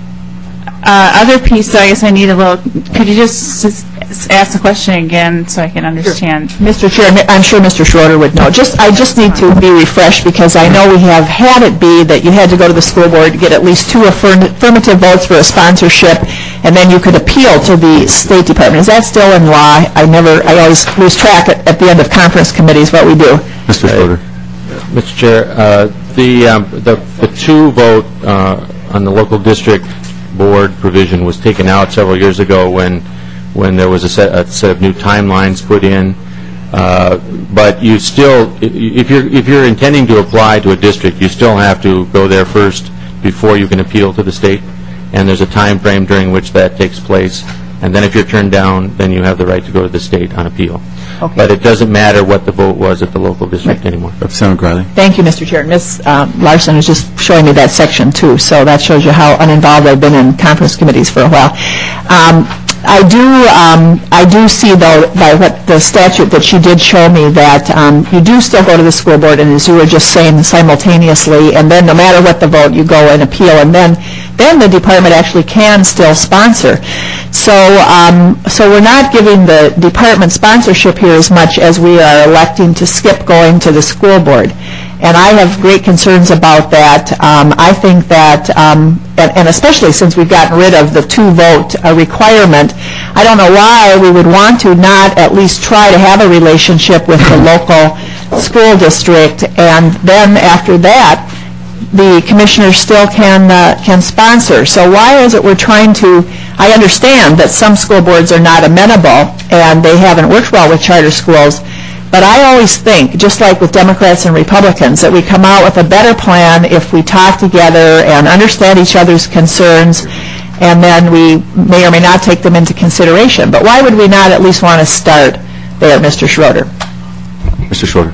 uh, other piece, I guess I need a little. Could you just s- ask the question again so I can understand? Sure. Mister Chair, I'm sure Mister Schroeder would know. Just, I just need to be refreshed because I know we have had it be that you had to go to the school board to get at least two affirm- affirmative votes for a sponsorship, and then you could appeal to the State Department. Is that still in law? I never, I always lose track at, at the end of conference committees what we do. Mister Schroeder. Mister Chair, uh, the, um, the the two vote uh, on the local district board provision was taken out several years ago when when there was a set, a set of new timelines put in. Uh, but you still, if you're if you're intending to apply to a district, you still have to go there first before you can appeal to the state. And there's a time frame during which that takes place. And then if you're turned down, then you have the right to go to the state on appeal. Okay. But it doesn't matter what the vote was at the local district anymore. Representative Greiling. Thank you, Mister Chair. Miz Uh, Larson is just showing me that section, too, so that shows you how uninvolved I've been in conference committees for a while. Um, I do um, I do see, though, by what the statute that she did show me, that um, you do still go to the school board, and as you were just saying, simultaneously, and then no matter what the vote, you go and appeal, and then then the department actually can still sponsor. So, um, so we're not giving the department sponsorship here as much as we are electing to skip going to the school board. And I have great concerns about that. Um, I think that, um, and, and especially since we've gotten rid of the two-vote uh, requirement, I don't know why we would want to not at least try to have a relationship with the local school district, and then after that, the commissioners still can uh, can sponsor. So why is it we're trying to, I understand that some school boards are not amenable and they haven't worked well with charter schools, but I always think, just like with Democrats and Republicans, that we come out with a better plan if we talk together and understand each other's concerns, and then we may or may not take them into consideration. But why would we not at least want to start there, Mister Schroeder? Mister Schroeder.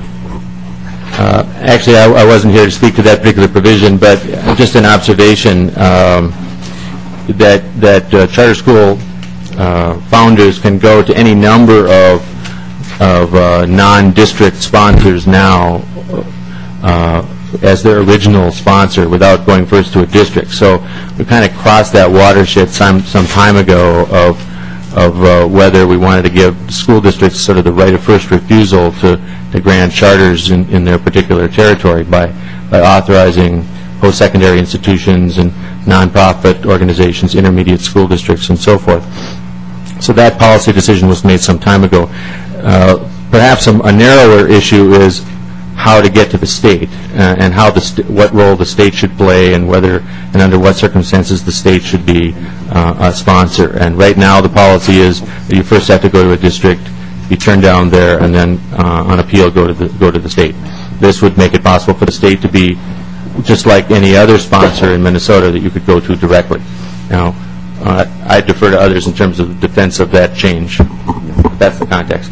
Uh, Actually, I I wasn't here to speak to that particular provision, but just an observation um, that that uh, charter school uh, founders can go to any number of of uh, non-district sponsors now uh, as their original sponsor without going first to a district. So we kind of crossed that watershed some some time ago of of uh, whether we wanted to give school districts sort of the right of first refusal to, to grant charters in, in their particular territory by, by authorizing post-secondary institutions and nonprofit organizations, intermediate school districts, and so forth. So that policy decision was made some time ago. Uh, perhaps a, a narrower issue is how to get to the state uh, and how the st- what role the state should play and whether and under what circumstances the state should be uh, a sponsor. And right now the policy is that you first have to go to a district, be turned down there, and then uh, on appeal go to the go to the state. This would make it possible for the state to be just like any other sponsor in Minnesota that you could go to directly. Now, uh, I defer to others in terms of the defense of that change. That's the context.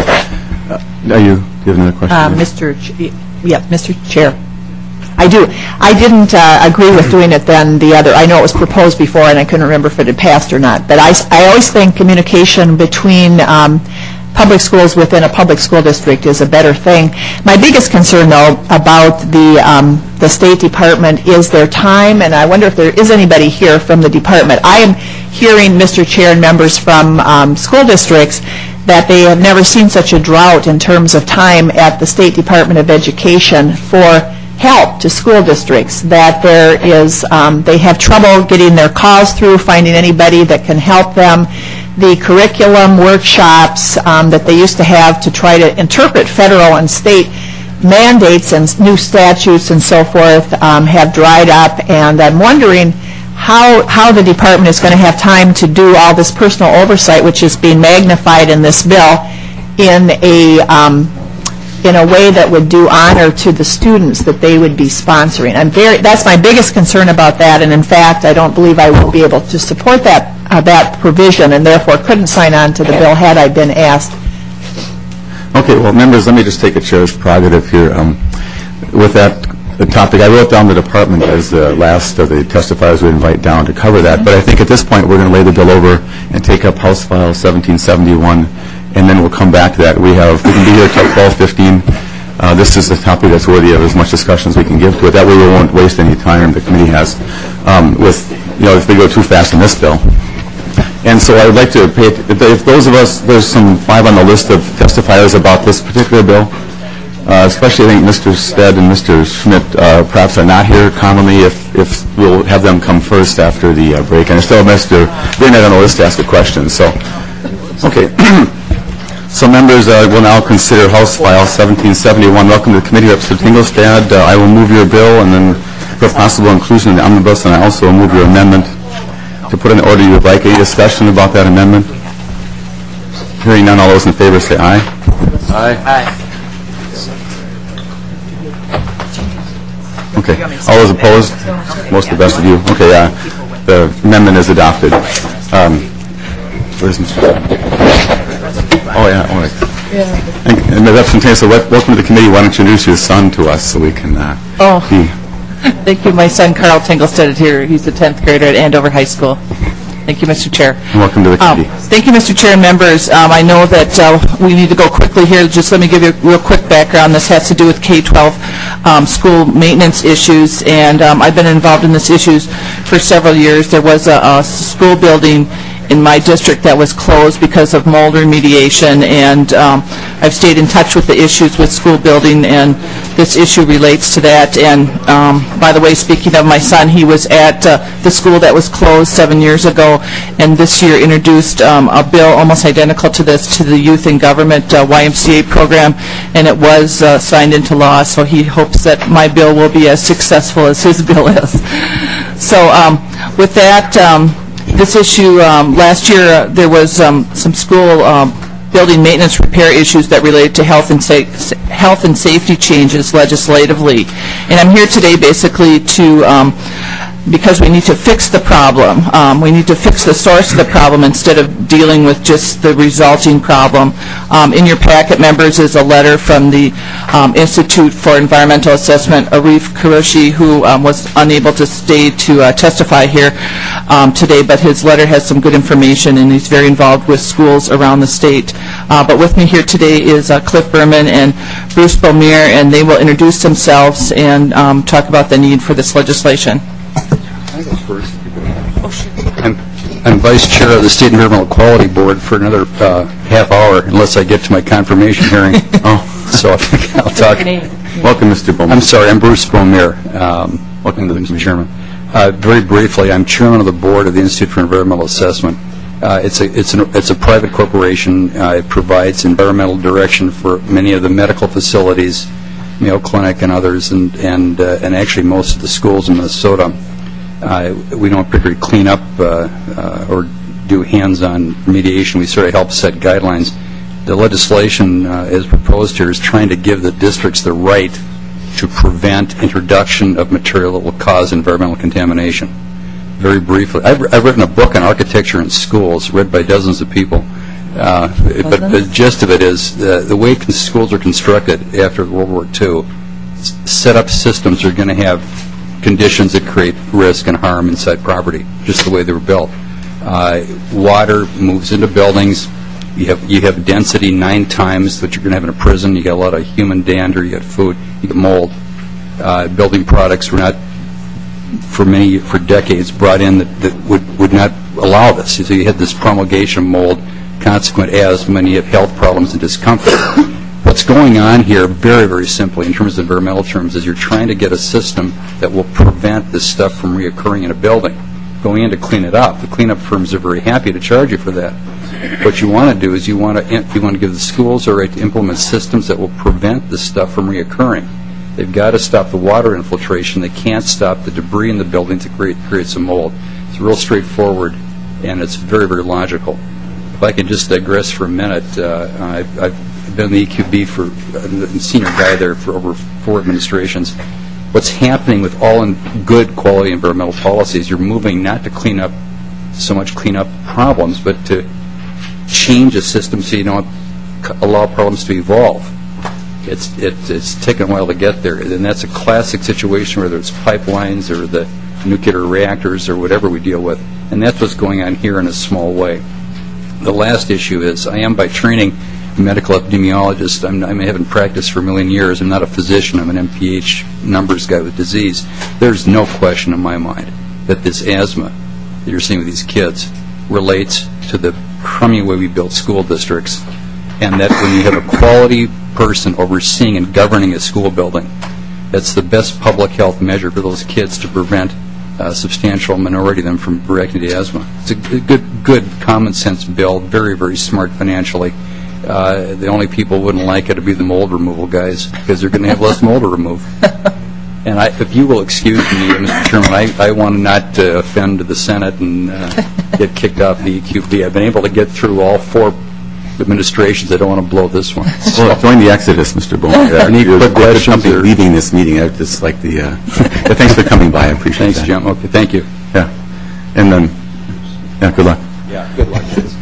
Are you, do you have another question? Uh, Mister Ch- yeah, Mister Chair. I do. I didn't uh, agree with doing it then the other. I know it was proposed before, and I couldn't remember if it had passed or not. But I, I always think communication between um, public schools within a public school district is a better thing. My biggest concern, though, about the um, the State Department is their time, and I wonder if there is anybody here from the department. I am hearing, Mister Chair and members from um, school districts, that they have never seen such a drought in terms of time at the State Department of Education for help to school districts, that there is, um, they have trouble getting their calls through, finding anybody that can help them. The curriculum workshops um, that they used to have to try to interpret federal and state mandates and new statutes and so forth um, have dried up, and I'm wondering how how the department is going to have time to do all this personal oversight, which is being magnified in this bill, in a um, in a way that would do honor to the students that they would be sponsoring. I'm very that's my biggest concern about that, and in fact, I don't believe I will be able to support that uh, that provision, and therefore couldn't sign on to the bill had I been asked. Okay, well, members, let me just take a chair's prerogative here. Um, with that the topic, I wrote down the department as the last of the testifiers we invite down to cover that, but I think at this point we're going to lay the bill over and take up House File seventeen seventy-one, and then we'll come back to that. We have, we can be here till twelve fifteen. Uh, this is a topic that's worthy of as much discussion as we can give to it. That way we won't waste any time the committee has um, with, you know, if we go too fast in this bill. And so I would like to pay, if those of us, there's some five on the list of testifiers about this particular bill, uh, especially I think Mister Stead and Mister Schmidt uh, perhaps are not here commonly, if, if we'll have them come first after the uh, break. And I still have Mister Burnett on the list to ask a question. So, okay. So members, uh, will now consider House File seventeen seventy-one. Welcome to the committee, Representative Tingelstad. Uh, I will move your bill, and then for possible inclusion in the omnibus, and I also will move your amendment. To put in the order you would like. Any discussion about that amendment? Hearing none, all those in favor say aye. Aye. Aye. Okay. All those opposed? Most of the best of you. Okay, uh, the amendment is adopted. Um, where's Mister Oh, yeah. All right. Yeah. And, and Representative, so welcome to the committee. Why don't you introduce your son to us so we can uh, oh. be... Thank you. My son, Carl Tingelstead, is here. He's a tenth grader at Andover High School. Thank you, Mister Chair. Welcome to the committee. Um, thank you, Mister Chair and members. Um, I know that uh, we need to go quickly here. Just let me give you a real quick background. This has to do with K twelve um, school maintenance issues, and um, I've been involved in these issues for several years. There was a, a school building in my district that was closed because of mold remediation, and um, I've stayed in touch with the issues with school building, and this issue relates to that. And um, by the way, speaking of my son, he was at uh, the school that was closed seven years ago, and this year introduced um, a bill almost identical to this to the Youth in Government uh, Y M C A program, and it was uh, signed into law, so he hopes that my bill will be as successful as his bill is. So um, with that, um, this issue, um, last year uh, there was um, some school um, building maintenance repair issues that related to health and sa health and safety changes legislatively. And I'm here today basically to, um, because we need to fix the problem. Um, we need to fix the source of the problem instead of dealing with just the resulting problem. Um, in your packet, members, is a letter from the um, Institute for Environmental Assessment, Arif Kuroshi, who um, was unable to stay to uh, testify here um, today, but his letter has some good information, and he's very involved with schools around the state. Uh, but with me here today is uh, Cliff Berman and Bruce Bomir, and they will introduce themselves and um, talk about the need for this legislation. I'm, I'm Vice Chair of the State Environmental Quality Board for another uh, half hour, unless I get to my confirmation hearing. Oh, so I think I'll talk. Welcome, Mister Bowman. I'm sorry, I'm Bruce Bomir. Um, welcome to the Mister Chairman. Uh, very briefly, I'm Chairman of the Board of the Institute for Environmental Assessment. Uh, it's a it's an, it's a private corporation. Uh, it provides environmental direction for many of the medical facilities, Mayo Clinic and others, and and uh, and actually most of the schools in Minnesota. Uh, we don't particularly clean up uh, uh, or do hands-on remediation. We sort of help set guidelines. The legislation, uh, as proposed here, is trying to give the districts the right to prevent introduction of material that will cause environmental contamination. Very briefly, I've, I've written a book on architecture in schools, read by dozens of people. Uh, but the gist of it is the, the way con- schools are constructed after World War Two, s- set up systems are going to have conditions that create risk and harm inside property, just the way they were built. Uh, water moves into buildings. You have you have density nine times what you're going to have in a prison. You got a lot of human dander. You got food. You got mold. Uh, building products were not, for many for decades, brought in that, that would would not allow this. So you had this promulgation of mold, consequent asthma, and you have health problems and discomfort. What's going on here, very, very simply, in terms of environmental terms, is you're trying to get a system that will prevent this stuff from reoccurring in a building. Going in to clean it up, the cleanup firms are very happy to charge you for that. What you want to do is you want to you want to give the schools a right to implement systems that will prevent this stuff from reoccurring. They've got to stop the water infiltration. They can't stop the debris in the building to create create some mold. It's real straightforward, and it's very, very logical. If I can just digress for a minute, uh, I've, I've been in the E Q B for uh, senior guy there for over four administrations. What's happening with all in good quality environmental policies, you're moving not to clean up so much clean up problems, but to change a system so you don't allow problems to evolve. It's, it, it's taken a while to get there, and that's a classic situation, whether it's pipelines or the nuclear reactors or whatever we deal with, and that's what's going on here in a small way. The last issue is, I am by training a medical epidemiologist. I'm, I haven't practiced for a million years. I'm not a physician. I'm an M P H numbers guy with disease. There's no question in my mind that this asthma that you're seeing with these kids relates to the crummy way we built school districts, and that when you have a quality person overseeing and governing a school building, that's the best public health measure for those kids to prevent a substantial minority of them from reacting to asthma. It's a good, good common sense bill, very, very smart financially. Uh, the only people who wouldn't like it would be the mold removal guys, because they're going to have less mold to remove. And I, if you will excuse me, Mister Chairman, I, I want to not uh, offend the Senate and uh, get kicked off the E Q B. I've been able to get through all four administrations. I don't want to blow this one. Well, join the exodus, Mister Bowman. Any quick questions? Or leaving this meeting, I just like the. Uh, but thanks for coming by. I appreciate Thanks, that. Jim. Okay, thank you. Yeah, and then, yeah, good luck. Yeah, good luck.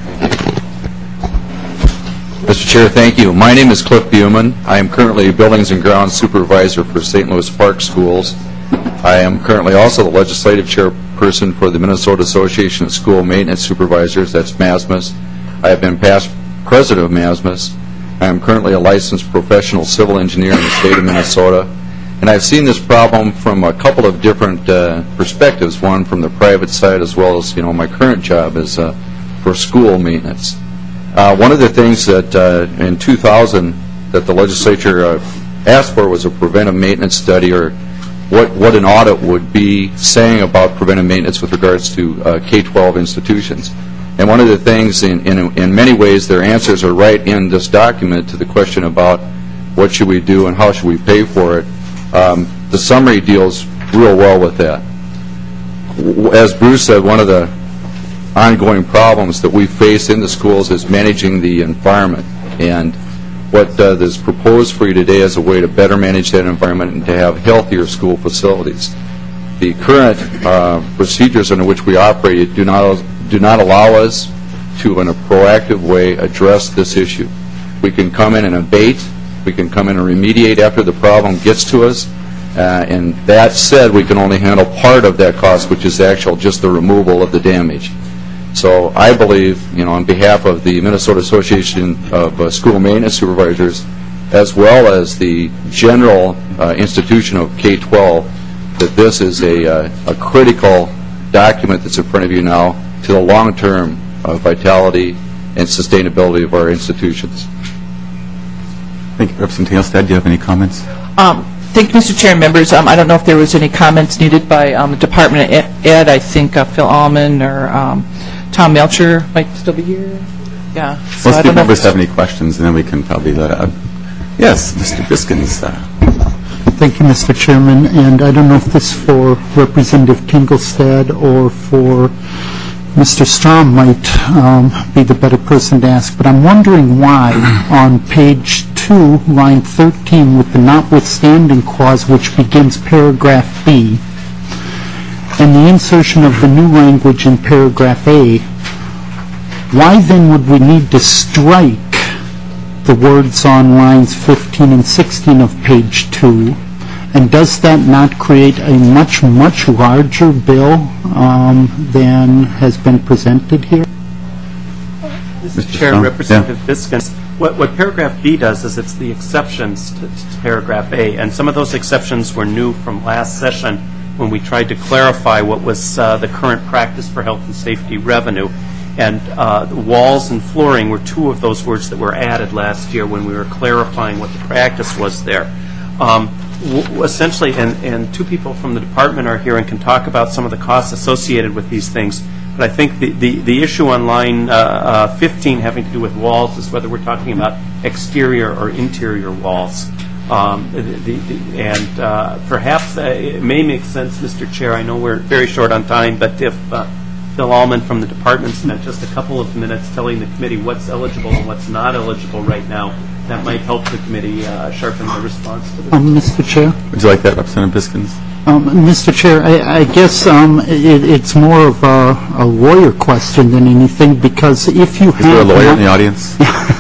Mister Chair, thank you. My name is Cliff Buman. I am currently Buildings and Grounds Supervisor for Saint Louis Park Schools. I am currently also the Legislative Chairperson for the Minnesota Association of School Maintenance Supervisors, that's MASMAS. I have been past President of MASMAS. I am currently a licensed professional civil engineer in the state of Minnesota. And I've seen this problem from a couple of different uh, perspectives, one from the private side as well as, you know, my current job is uh, for school maintenance. Uh, one of the things that uh, in two thousand that the legislature uh, asked for was a preventive maintenance study, or what, what an audit would be saying about preventive maintenance with regards to uh, K twelve institutions. And one of the things, in, in, in many ways, their answers are right in this document to the question about what should we do and how should we pay for it. Um, the summary deals real well with that. As Bruce said, one of the ongoing problems that we face in the schools is managing the environment, and what uh, is proposed for you today is a way to better manage that environment and to have healthier school facilities. The current uh, procedures under which we operate do not do not allow us to, in a proactive way, address this issue. We can come in and abate, we can come in and remediate after the problem gets to us, uh, and that said, we can only handle part of that cost, which is actual just the removal of the damage. So I believe, you know, on behalf of the Minnesota Association of uh, School Maintenance Supervisors, as well as the general uh, institution of K twelve, that this is a, uh, a critical document that's in front of you now to the long-term uh, vitality and sustainability of our institutions. Thank you. Representative Hastad, do you have any comments? Um, Thank you, Mister Chair and members. Um, I don't know if there was any comments needed by um, the Department of Ed. I think uh, Phil Allman or um, Tom Melcher might still be here. Yeah. So Let's I see don't if know members have any questions, and then we can probably let out. Yes, Mister Biskins. Uh, Thank you, Mister Chairman. And I don't know if this is for Representative Kingelstad or for Mister Strom might um, be the better person to ask, but I'm wondering why on page two, line thirteen, with the notwithstanding clause which begins paragraph B, and the insertion of the new language in paragraph A, why then would we need to strike the words on lines fifteen and sixteen of page two? And does that not create a much, much larger bill um, than has been presented here? Mister Chair, Representative yeah. Biskins, what, what paragraph B does is it's the exceptions to, to paragraph A, and some of those exceptions were new from last session when we tried to clarify what was uh, the current practice for health and safety revenue. And uh, walls and flooring were two of those words that were added last year when we were clarifying what the practice was there. Um, w- essentially, and, and two people from the department are here and can talk about some of the costs associated with these things. But I think the, the, the issue on line uh, uh, fifteen having to do with walls is whether we're talking about exterior or interior walls. Um, the, the, the, and uh, perhaps uh, it may make sense, Mister Chair, I know we're very short on time, but if uh, Phil Allman from the department spent just a couple of minutes telling the committee what's eligible and what's not eligible right now, that might help the committee uh, sharpen their response to this. Um, Mister Chair? Would you like that, Representative Biskins? Um, Mister Chair, I, I guess um, it, it's more of a, a lawyer question than anything, because if you Is have... there a lawyer in the audience?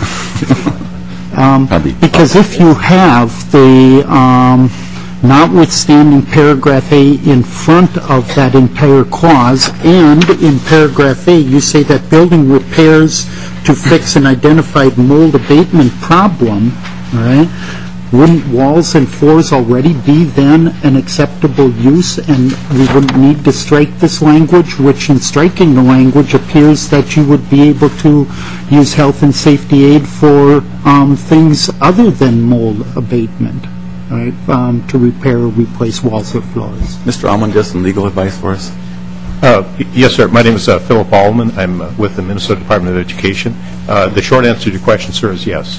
um, because if you have the um, notwithstanding paragraph A in front of that entire clause, and in paragraph A you say that building repairs to fix an identified mold abatement problem, right? Wouldn't walls and floors already be then an acceptable use, and we wouldn't need to strike this language, which in striking the language appears that you would be able to use health and safety aid for um, things other than mold abatement, right, um, to repair or replace walls or floors. Mister Allman, do you have some legal advice for us? Uh, yes, sir. My name is uh, Philip Allman. I'm uh, with the Minnesota Department of Education. Uh, the short answer to your question, sir, is yes.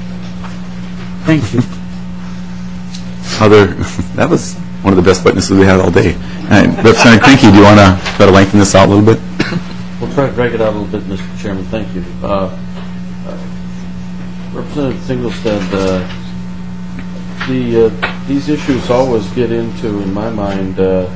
Thank you. Other, that was one of the best witnesses we had all day. Uh, Representative Krinky, do you want to try to lengthen this out a little bit? We'll try to drag it out a little bit, Mister Chairman. Thank you. Uh, uh, Representative Singolstad, uh, the uh, these issues always get into, in my mind, uh,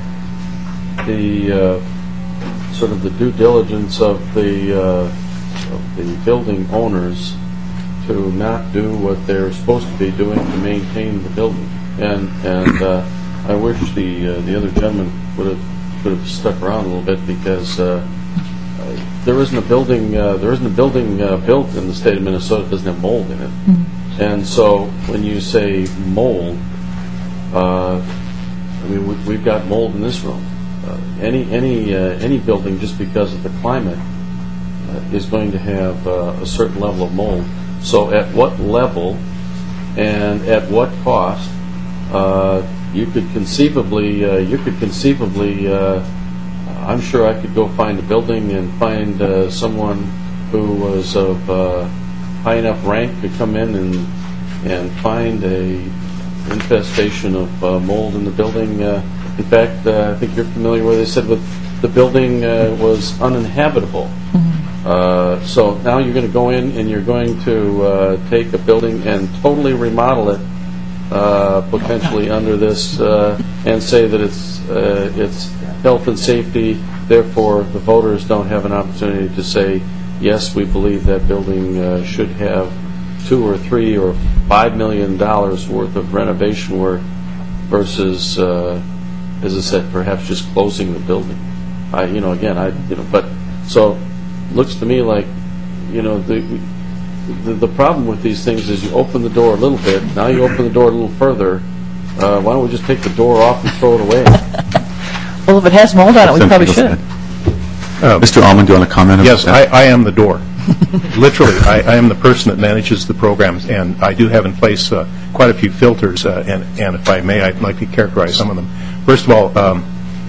the uh, sort of the due diligence of the uh, of the building owners to not do what they're supposed to be doing to maintain the building. And and uh, I wish the uh, the other gentleman would have would have stuck around a little bit, because uh, uh, there isn't a building uh, there isn't a building uh, built in the state of Minnesota that doesn't have mold in it. Mm-hmm. And so when you say mold, uh, I mean we, we've got mold in this room. Uh, any any uh, any building, just because of the climate, uh, is going to have uh, a certain level of mold. So at what level and at what cost? Uh, you could conceivably, uh, you could conceivably, uh, I'm sure I could go find a building and find uh, someone who was of uh, high enough rank to come in and and find a infestation of uh, mold in the building. Uh, in fact, uh, I think you're familiar with. They said with the building uh, was uninhabitable. Mm-hmm. uh, so now you're going to go in and you're going to uh, take a building and totally remodel it. Uh, potentially under this, uh, and say that it's uh, it's health and safety. Therefore, the voters don't have an opportunity to say, yes, we believe that building uh, should have two or three or five million dollars worth of renovation work, versus, uh, as I said, perhaps just closing the building. I, you know, again, I, you know, but so looks to me like, you know, the. The, the problem with these things is you open the door a little bit, now you open the door a little further. Uh, why don't we just take the door off and throw it away? Well, if it has mold on it, we probably should. Uh, Mister Allman, do you want to comment on yes, that? Yes, I, I am the door. Literally, I, I am the person that manages the programs, and I do have in place uh, quite a few filters, uh, and, and if I may, I'd like to characterize some of them. First of all, um,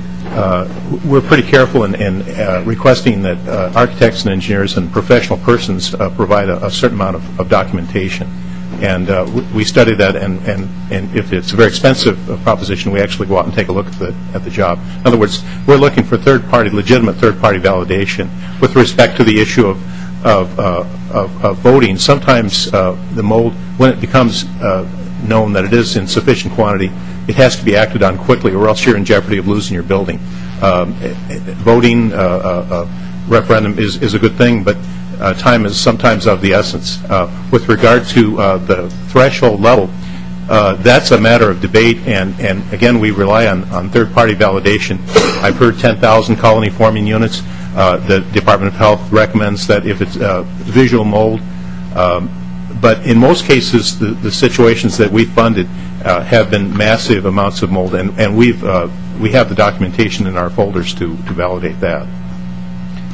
Uh, we're pretty careful in, in uh, requesting that uh, architects and engineers and professional persons uh, provide a, a certain amount of, of documentation. And uh, we study that, and, and, and if it's a very expensive uh, proposition, we actually go out and take a look at the, at the job. In other words, we're looking for third-party, legitimate third-party validation with respect to the issue of, of, uh, of, of voting. Sometimes uh, the mold, when it becomes uh, known that it is in sufficient quantity, it has to be acted on quickly, or else you're in jeopardy of losing your building. Um, voting, uh, uh, uh, referendum is, is a good thing, but uh, time is sometimes of the essence. Uh, with regard to uh, the threshold level, uh, that's a matter of debate, and, and again, we rely on, on third-party validation. I've heard ten thousand colony-forming units. Uh, the Department of Health recommends that if it's uh, visual mold, um, but in most cases, the, the situations that we've funded uh, have been massive amounts of mold, and, and we've uh, we have the documentation in our folders to, to validate that.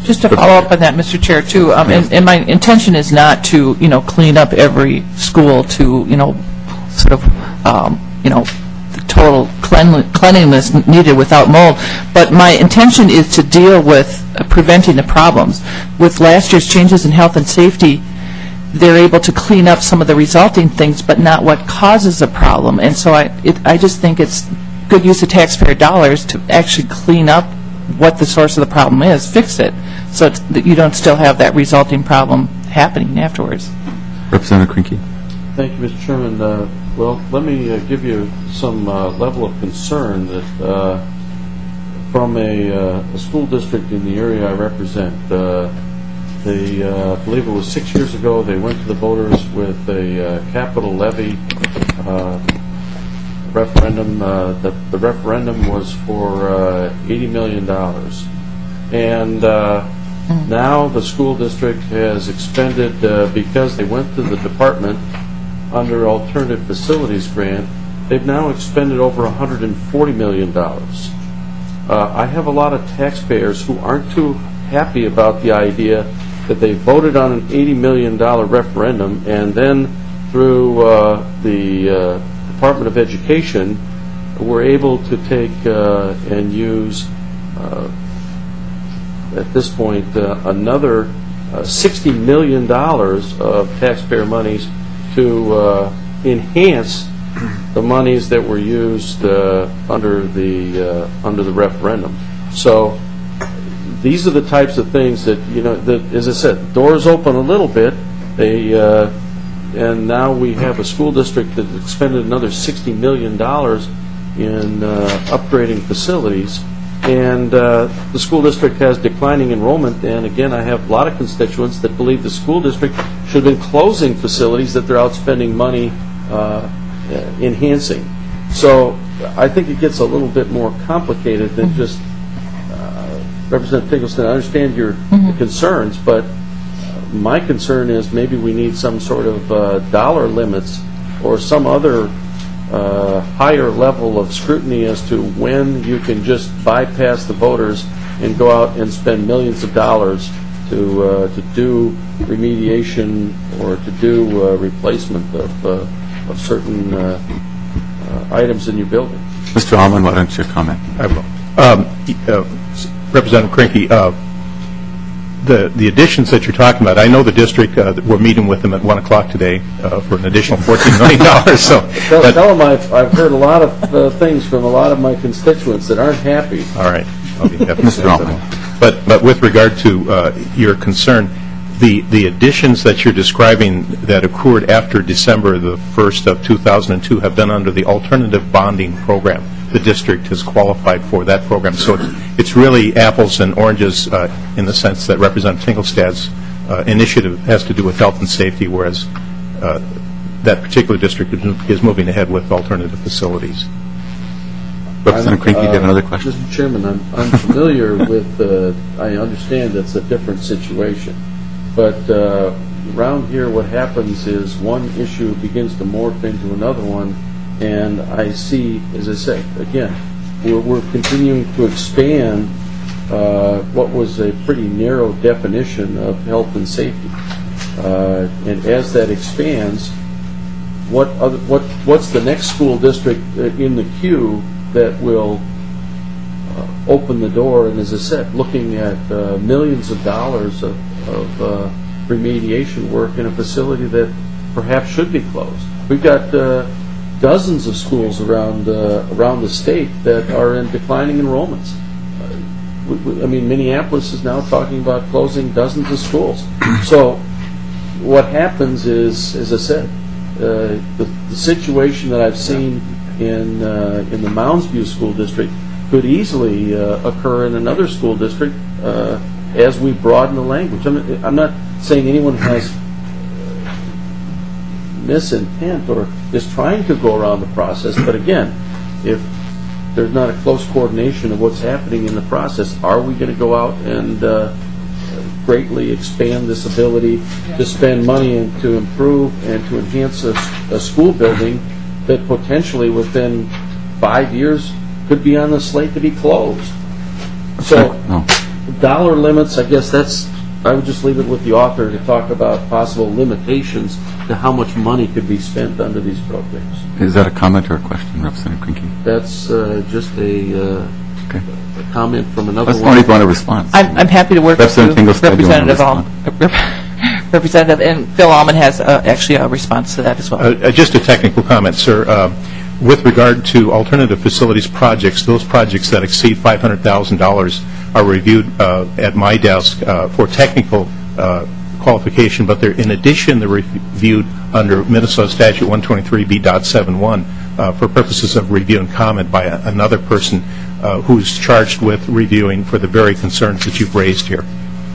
Just to follow up on that, Mister Chair, too, um, and, and my intention is not to, you know, clean up every school to, you know, sort of, um, you know, the total cleanli- cleanliness needed without mold, but my intention is to deal with uh, preventing the problems. With last year's changes in health and safety, they're able to clean up some of the resulting things, but not what causes a problem. And so I, it, I just think it's good use of taxpayer dollars to actually clean up what the source of the problem is, fix it, so it's, that you don't still have that resulting problem happening afterwards. Representative Krinky. Thank you, Mister Chairman. Uh, well, let me uh, give you some uh, level of concern that uh, from a, uh, a school district in the area I represent, uh, they, uh, I believe it was six years ago, they went to the voters with a uh, capital levy uh, referendum. Uh, the, the referendum was for uh, eighty million dollars. And uh, now the school district has expended, uh, because they went to the department under alternative facilities grant, they've now expended over one hundred forty million dollars. Uh, I have a lot of taxpayers who aren't too happy about the idea that they voted on an eighty million dollars referendum, and then through uh, the uh, Department of Education were able to take uh, and use, uh, at this point, uh, another uh, sixty million dollars of taxpayer monies to uh, enhance the monies that were used uh, under the uh, under the referendum. So these are the types of things that, you know, that, as I said, doors open a little bit. They uh, and now we have a school district that expended another sixty million dollars in uh, upgrading facilities, and uh, the school district has declining enrollment. And again, I have a lot of constituents that believe the school district should have been closing facilities that they're outspending money uh, enhancing. So I think it gets a little bit more complicated than just uh, Representative Finkelstein. I understand your mm-hmm. concerns, but my concern is maybe we need some sort of uh, dollar limits or some other uh, higher level of scrutiny as to when you can just bypass the voters and go out and spend millions of dollars to uh, to do remediation or to do uh, replacement of, uh, of certain uh, uh, items in your building. Mister Almond, why don't you comment? I will. Um, uh, Representative Krinky, uh, The, the additions that you're talking about, I know the district, uh, we're meeting with them at one o'clock today uh, for an additional fourteen million dollars. So, tell, tell them I've, I've heard a lot of uh, things from a lot of my constituents that aren't happy. All right. I'll be happy to say that. But, but with regard to uh, your concern, the, the additions that you're describing that occurred after December the first of two thousand two have been under the alternative bonding program. The district has qualified for that program. So it's, it's really apples and oranges uh, in the sense that Representative Finkelstad's uh, initiative has to do with health and safety, whereas uh, that particular district is moving ahead with alternative facilities. Representative Krinky, do you have another question? Mister Chairman, I'm, I'm familiar with, uh, I understand it's a different situation. But uh, around here what happens is one issue begins to morph into another one. And I see, as I said, again, we're, we're continuing to expand uh, what was a pretty narrow definition of health and safety. Uh, and as that expands, what other, what what's the next school district in the queue that will uh, open the door? And as I said, looking at uh, millions of dollars of, of uh, remediation work in a facility that perhaps should be closed. We've got Uh, dozens of schools around uh, around the state that are in declining enrollments. Uh, we, we, I mean, Minneapolis is now talking about closing dozens of schools. So what happens is, as I said, uh, the, the situation that I've seen in uh, in the Mounds View School District could easily uh, occur in another school district uh, as we broaden the language. I'm, I'm not saying anyone has misintent or is trying to go around the process, but again, if there's not a close coordination of what's happening in the process, are we going to go out and uh, greatly expand this ability to spend money and to improve and to enhance a, a school building that potentially within five years could be on the slate to be closed? So no. dollar limits, I guess that's, I would just leave it with the author to talk about possible limitations to how much money could be spent under these programs. Is that a comment or a question, Representative Krinky? That's uh, just a, uh, Okay. a comment from another Let's one. know if you want a response. I'm, I'm happy to work with you, Representative Tinglestad, you want to Representative Al- Representative, and Phil Allman has uh, actually a response to that as well. Uh, Just a technical comment, sir. Uh, With regard to alternative facilities projects, those projects that exceed five hundred thousand dollars are reviewed uh, at my desk uh, for technical uh, qualification, but they're, in addition, they're reviewed under Minnesota Statute one twenty-three B seventy-one uh, for purposes of review and comment by a, another person uh, who's charged with reviewing for the very concerns that you've raised here.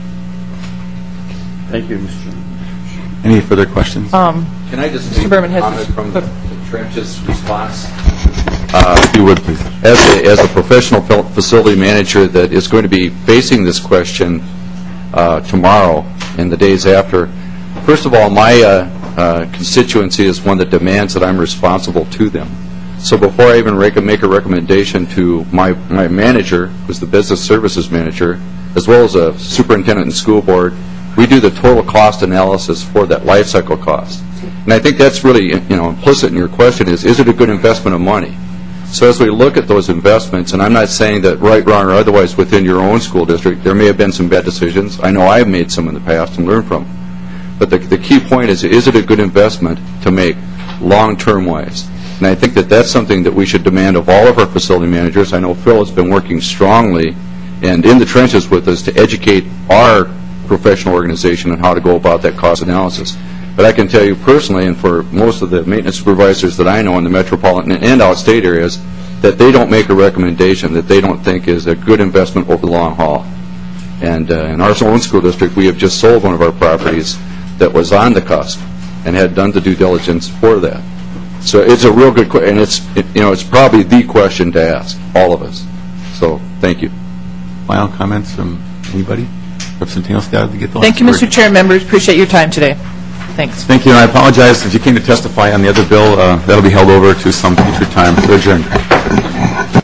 Thank you, Mister Chairman. Any further questions? Um, Can I just Mister make Berman a has comment his- from the the Trench's response? If you would, please. As a, as a professional fil- facility manager that is going to be facing this question uh, tomorrow and the days after, first of all, my uh, uh, constituency is one that demands that I'm responsible to them. So before I even rec- make a recommendation to my, my manager, who's the business services manager, as well as a superintendent and school board, we do the total cost analysis for that life cycle cost. And I think that's really, you know, implicit in your question is, is it a good investment of money? So as we look at those investments, and I'm not saying that right, wrong, or otherwise within your own school district, there may have been some bad decisions. I know I've made some in the past and learned from them. But the, the key point is, is it a good investment to make long-term wise? And I think that that's something that we should demand of all of our facility managers. I know Phil has been working strongly and in the trenches with us to educate our professional organization on how to go about that cost analysis. But I can tell you personally, and for most of the maintenance supervisors that I know in the metropolitan and outstate areas, that they don't make a recommendation that they don't think is a good investment over the long haul. And uh, in our own school district, we have just sold one of our properties that was on the cusp and had done the due diligence for that. So it's a real good question, and it's, it, you know, it's probably the question to ask, all of us. So thank you. Final comments from anybody? Representative Tinglestad, to get the last Thank you, word. Mister Chair, members. Appreciate your time today. Thanks. Thank you, and I apologize if you came to testify on the other bill. Uh, that'll be held over to some future time. We're adjourned.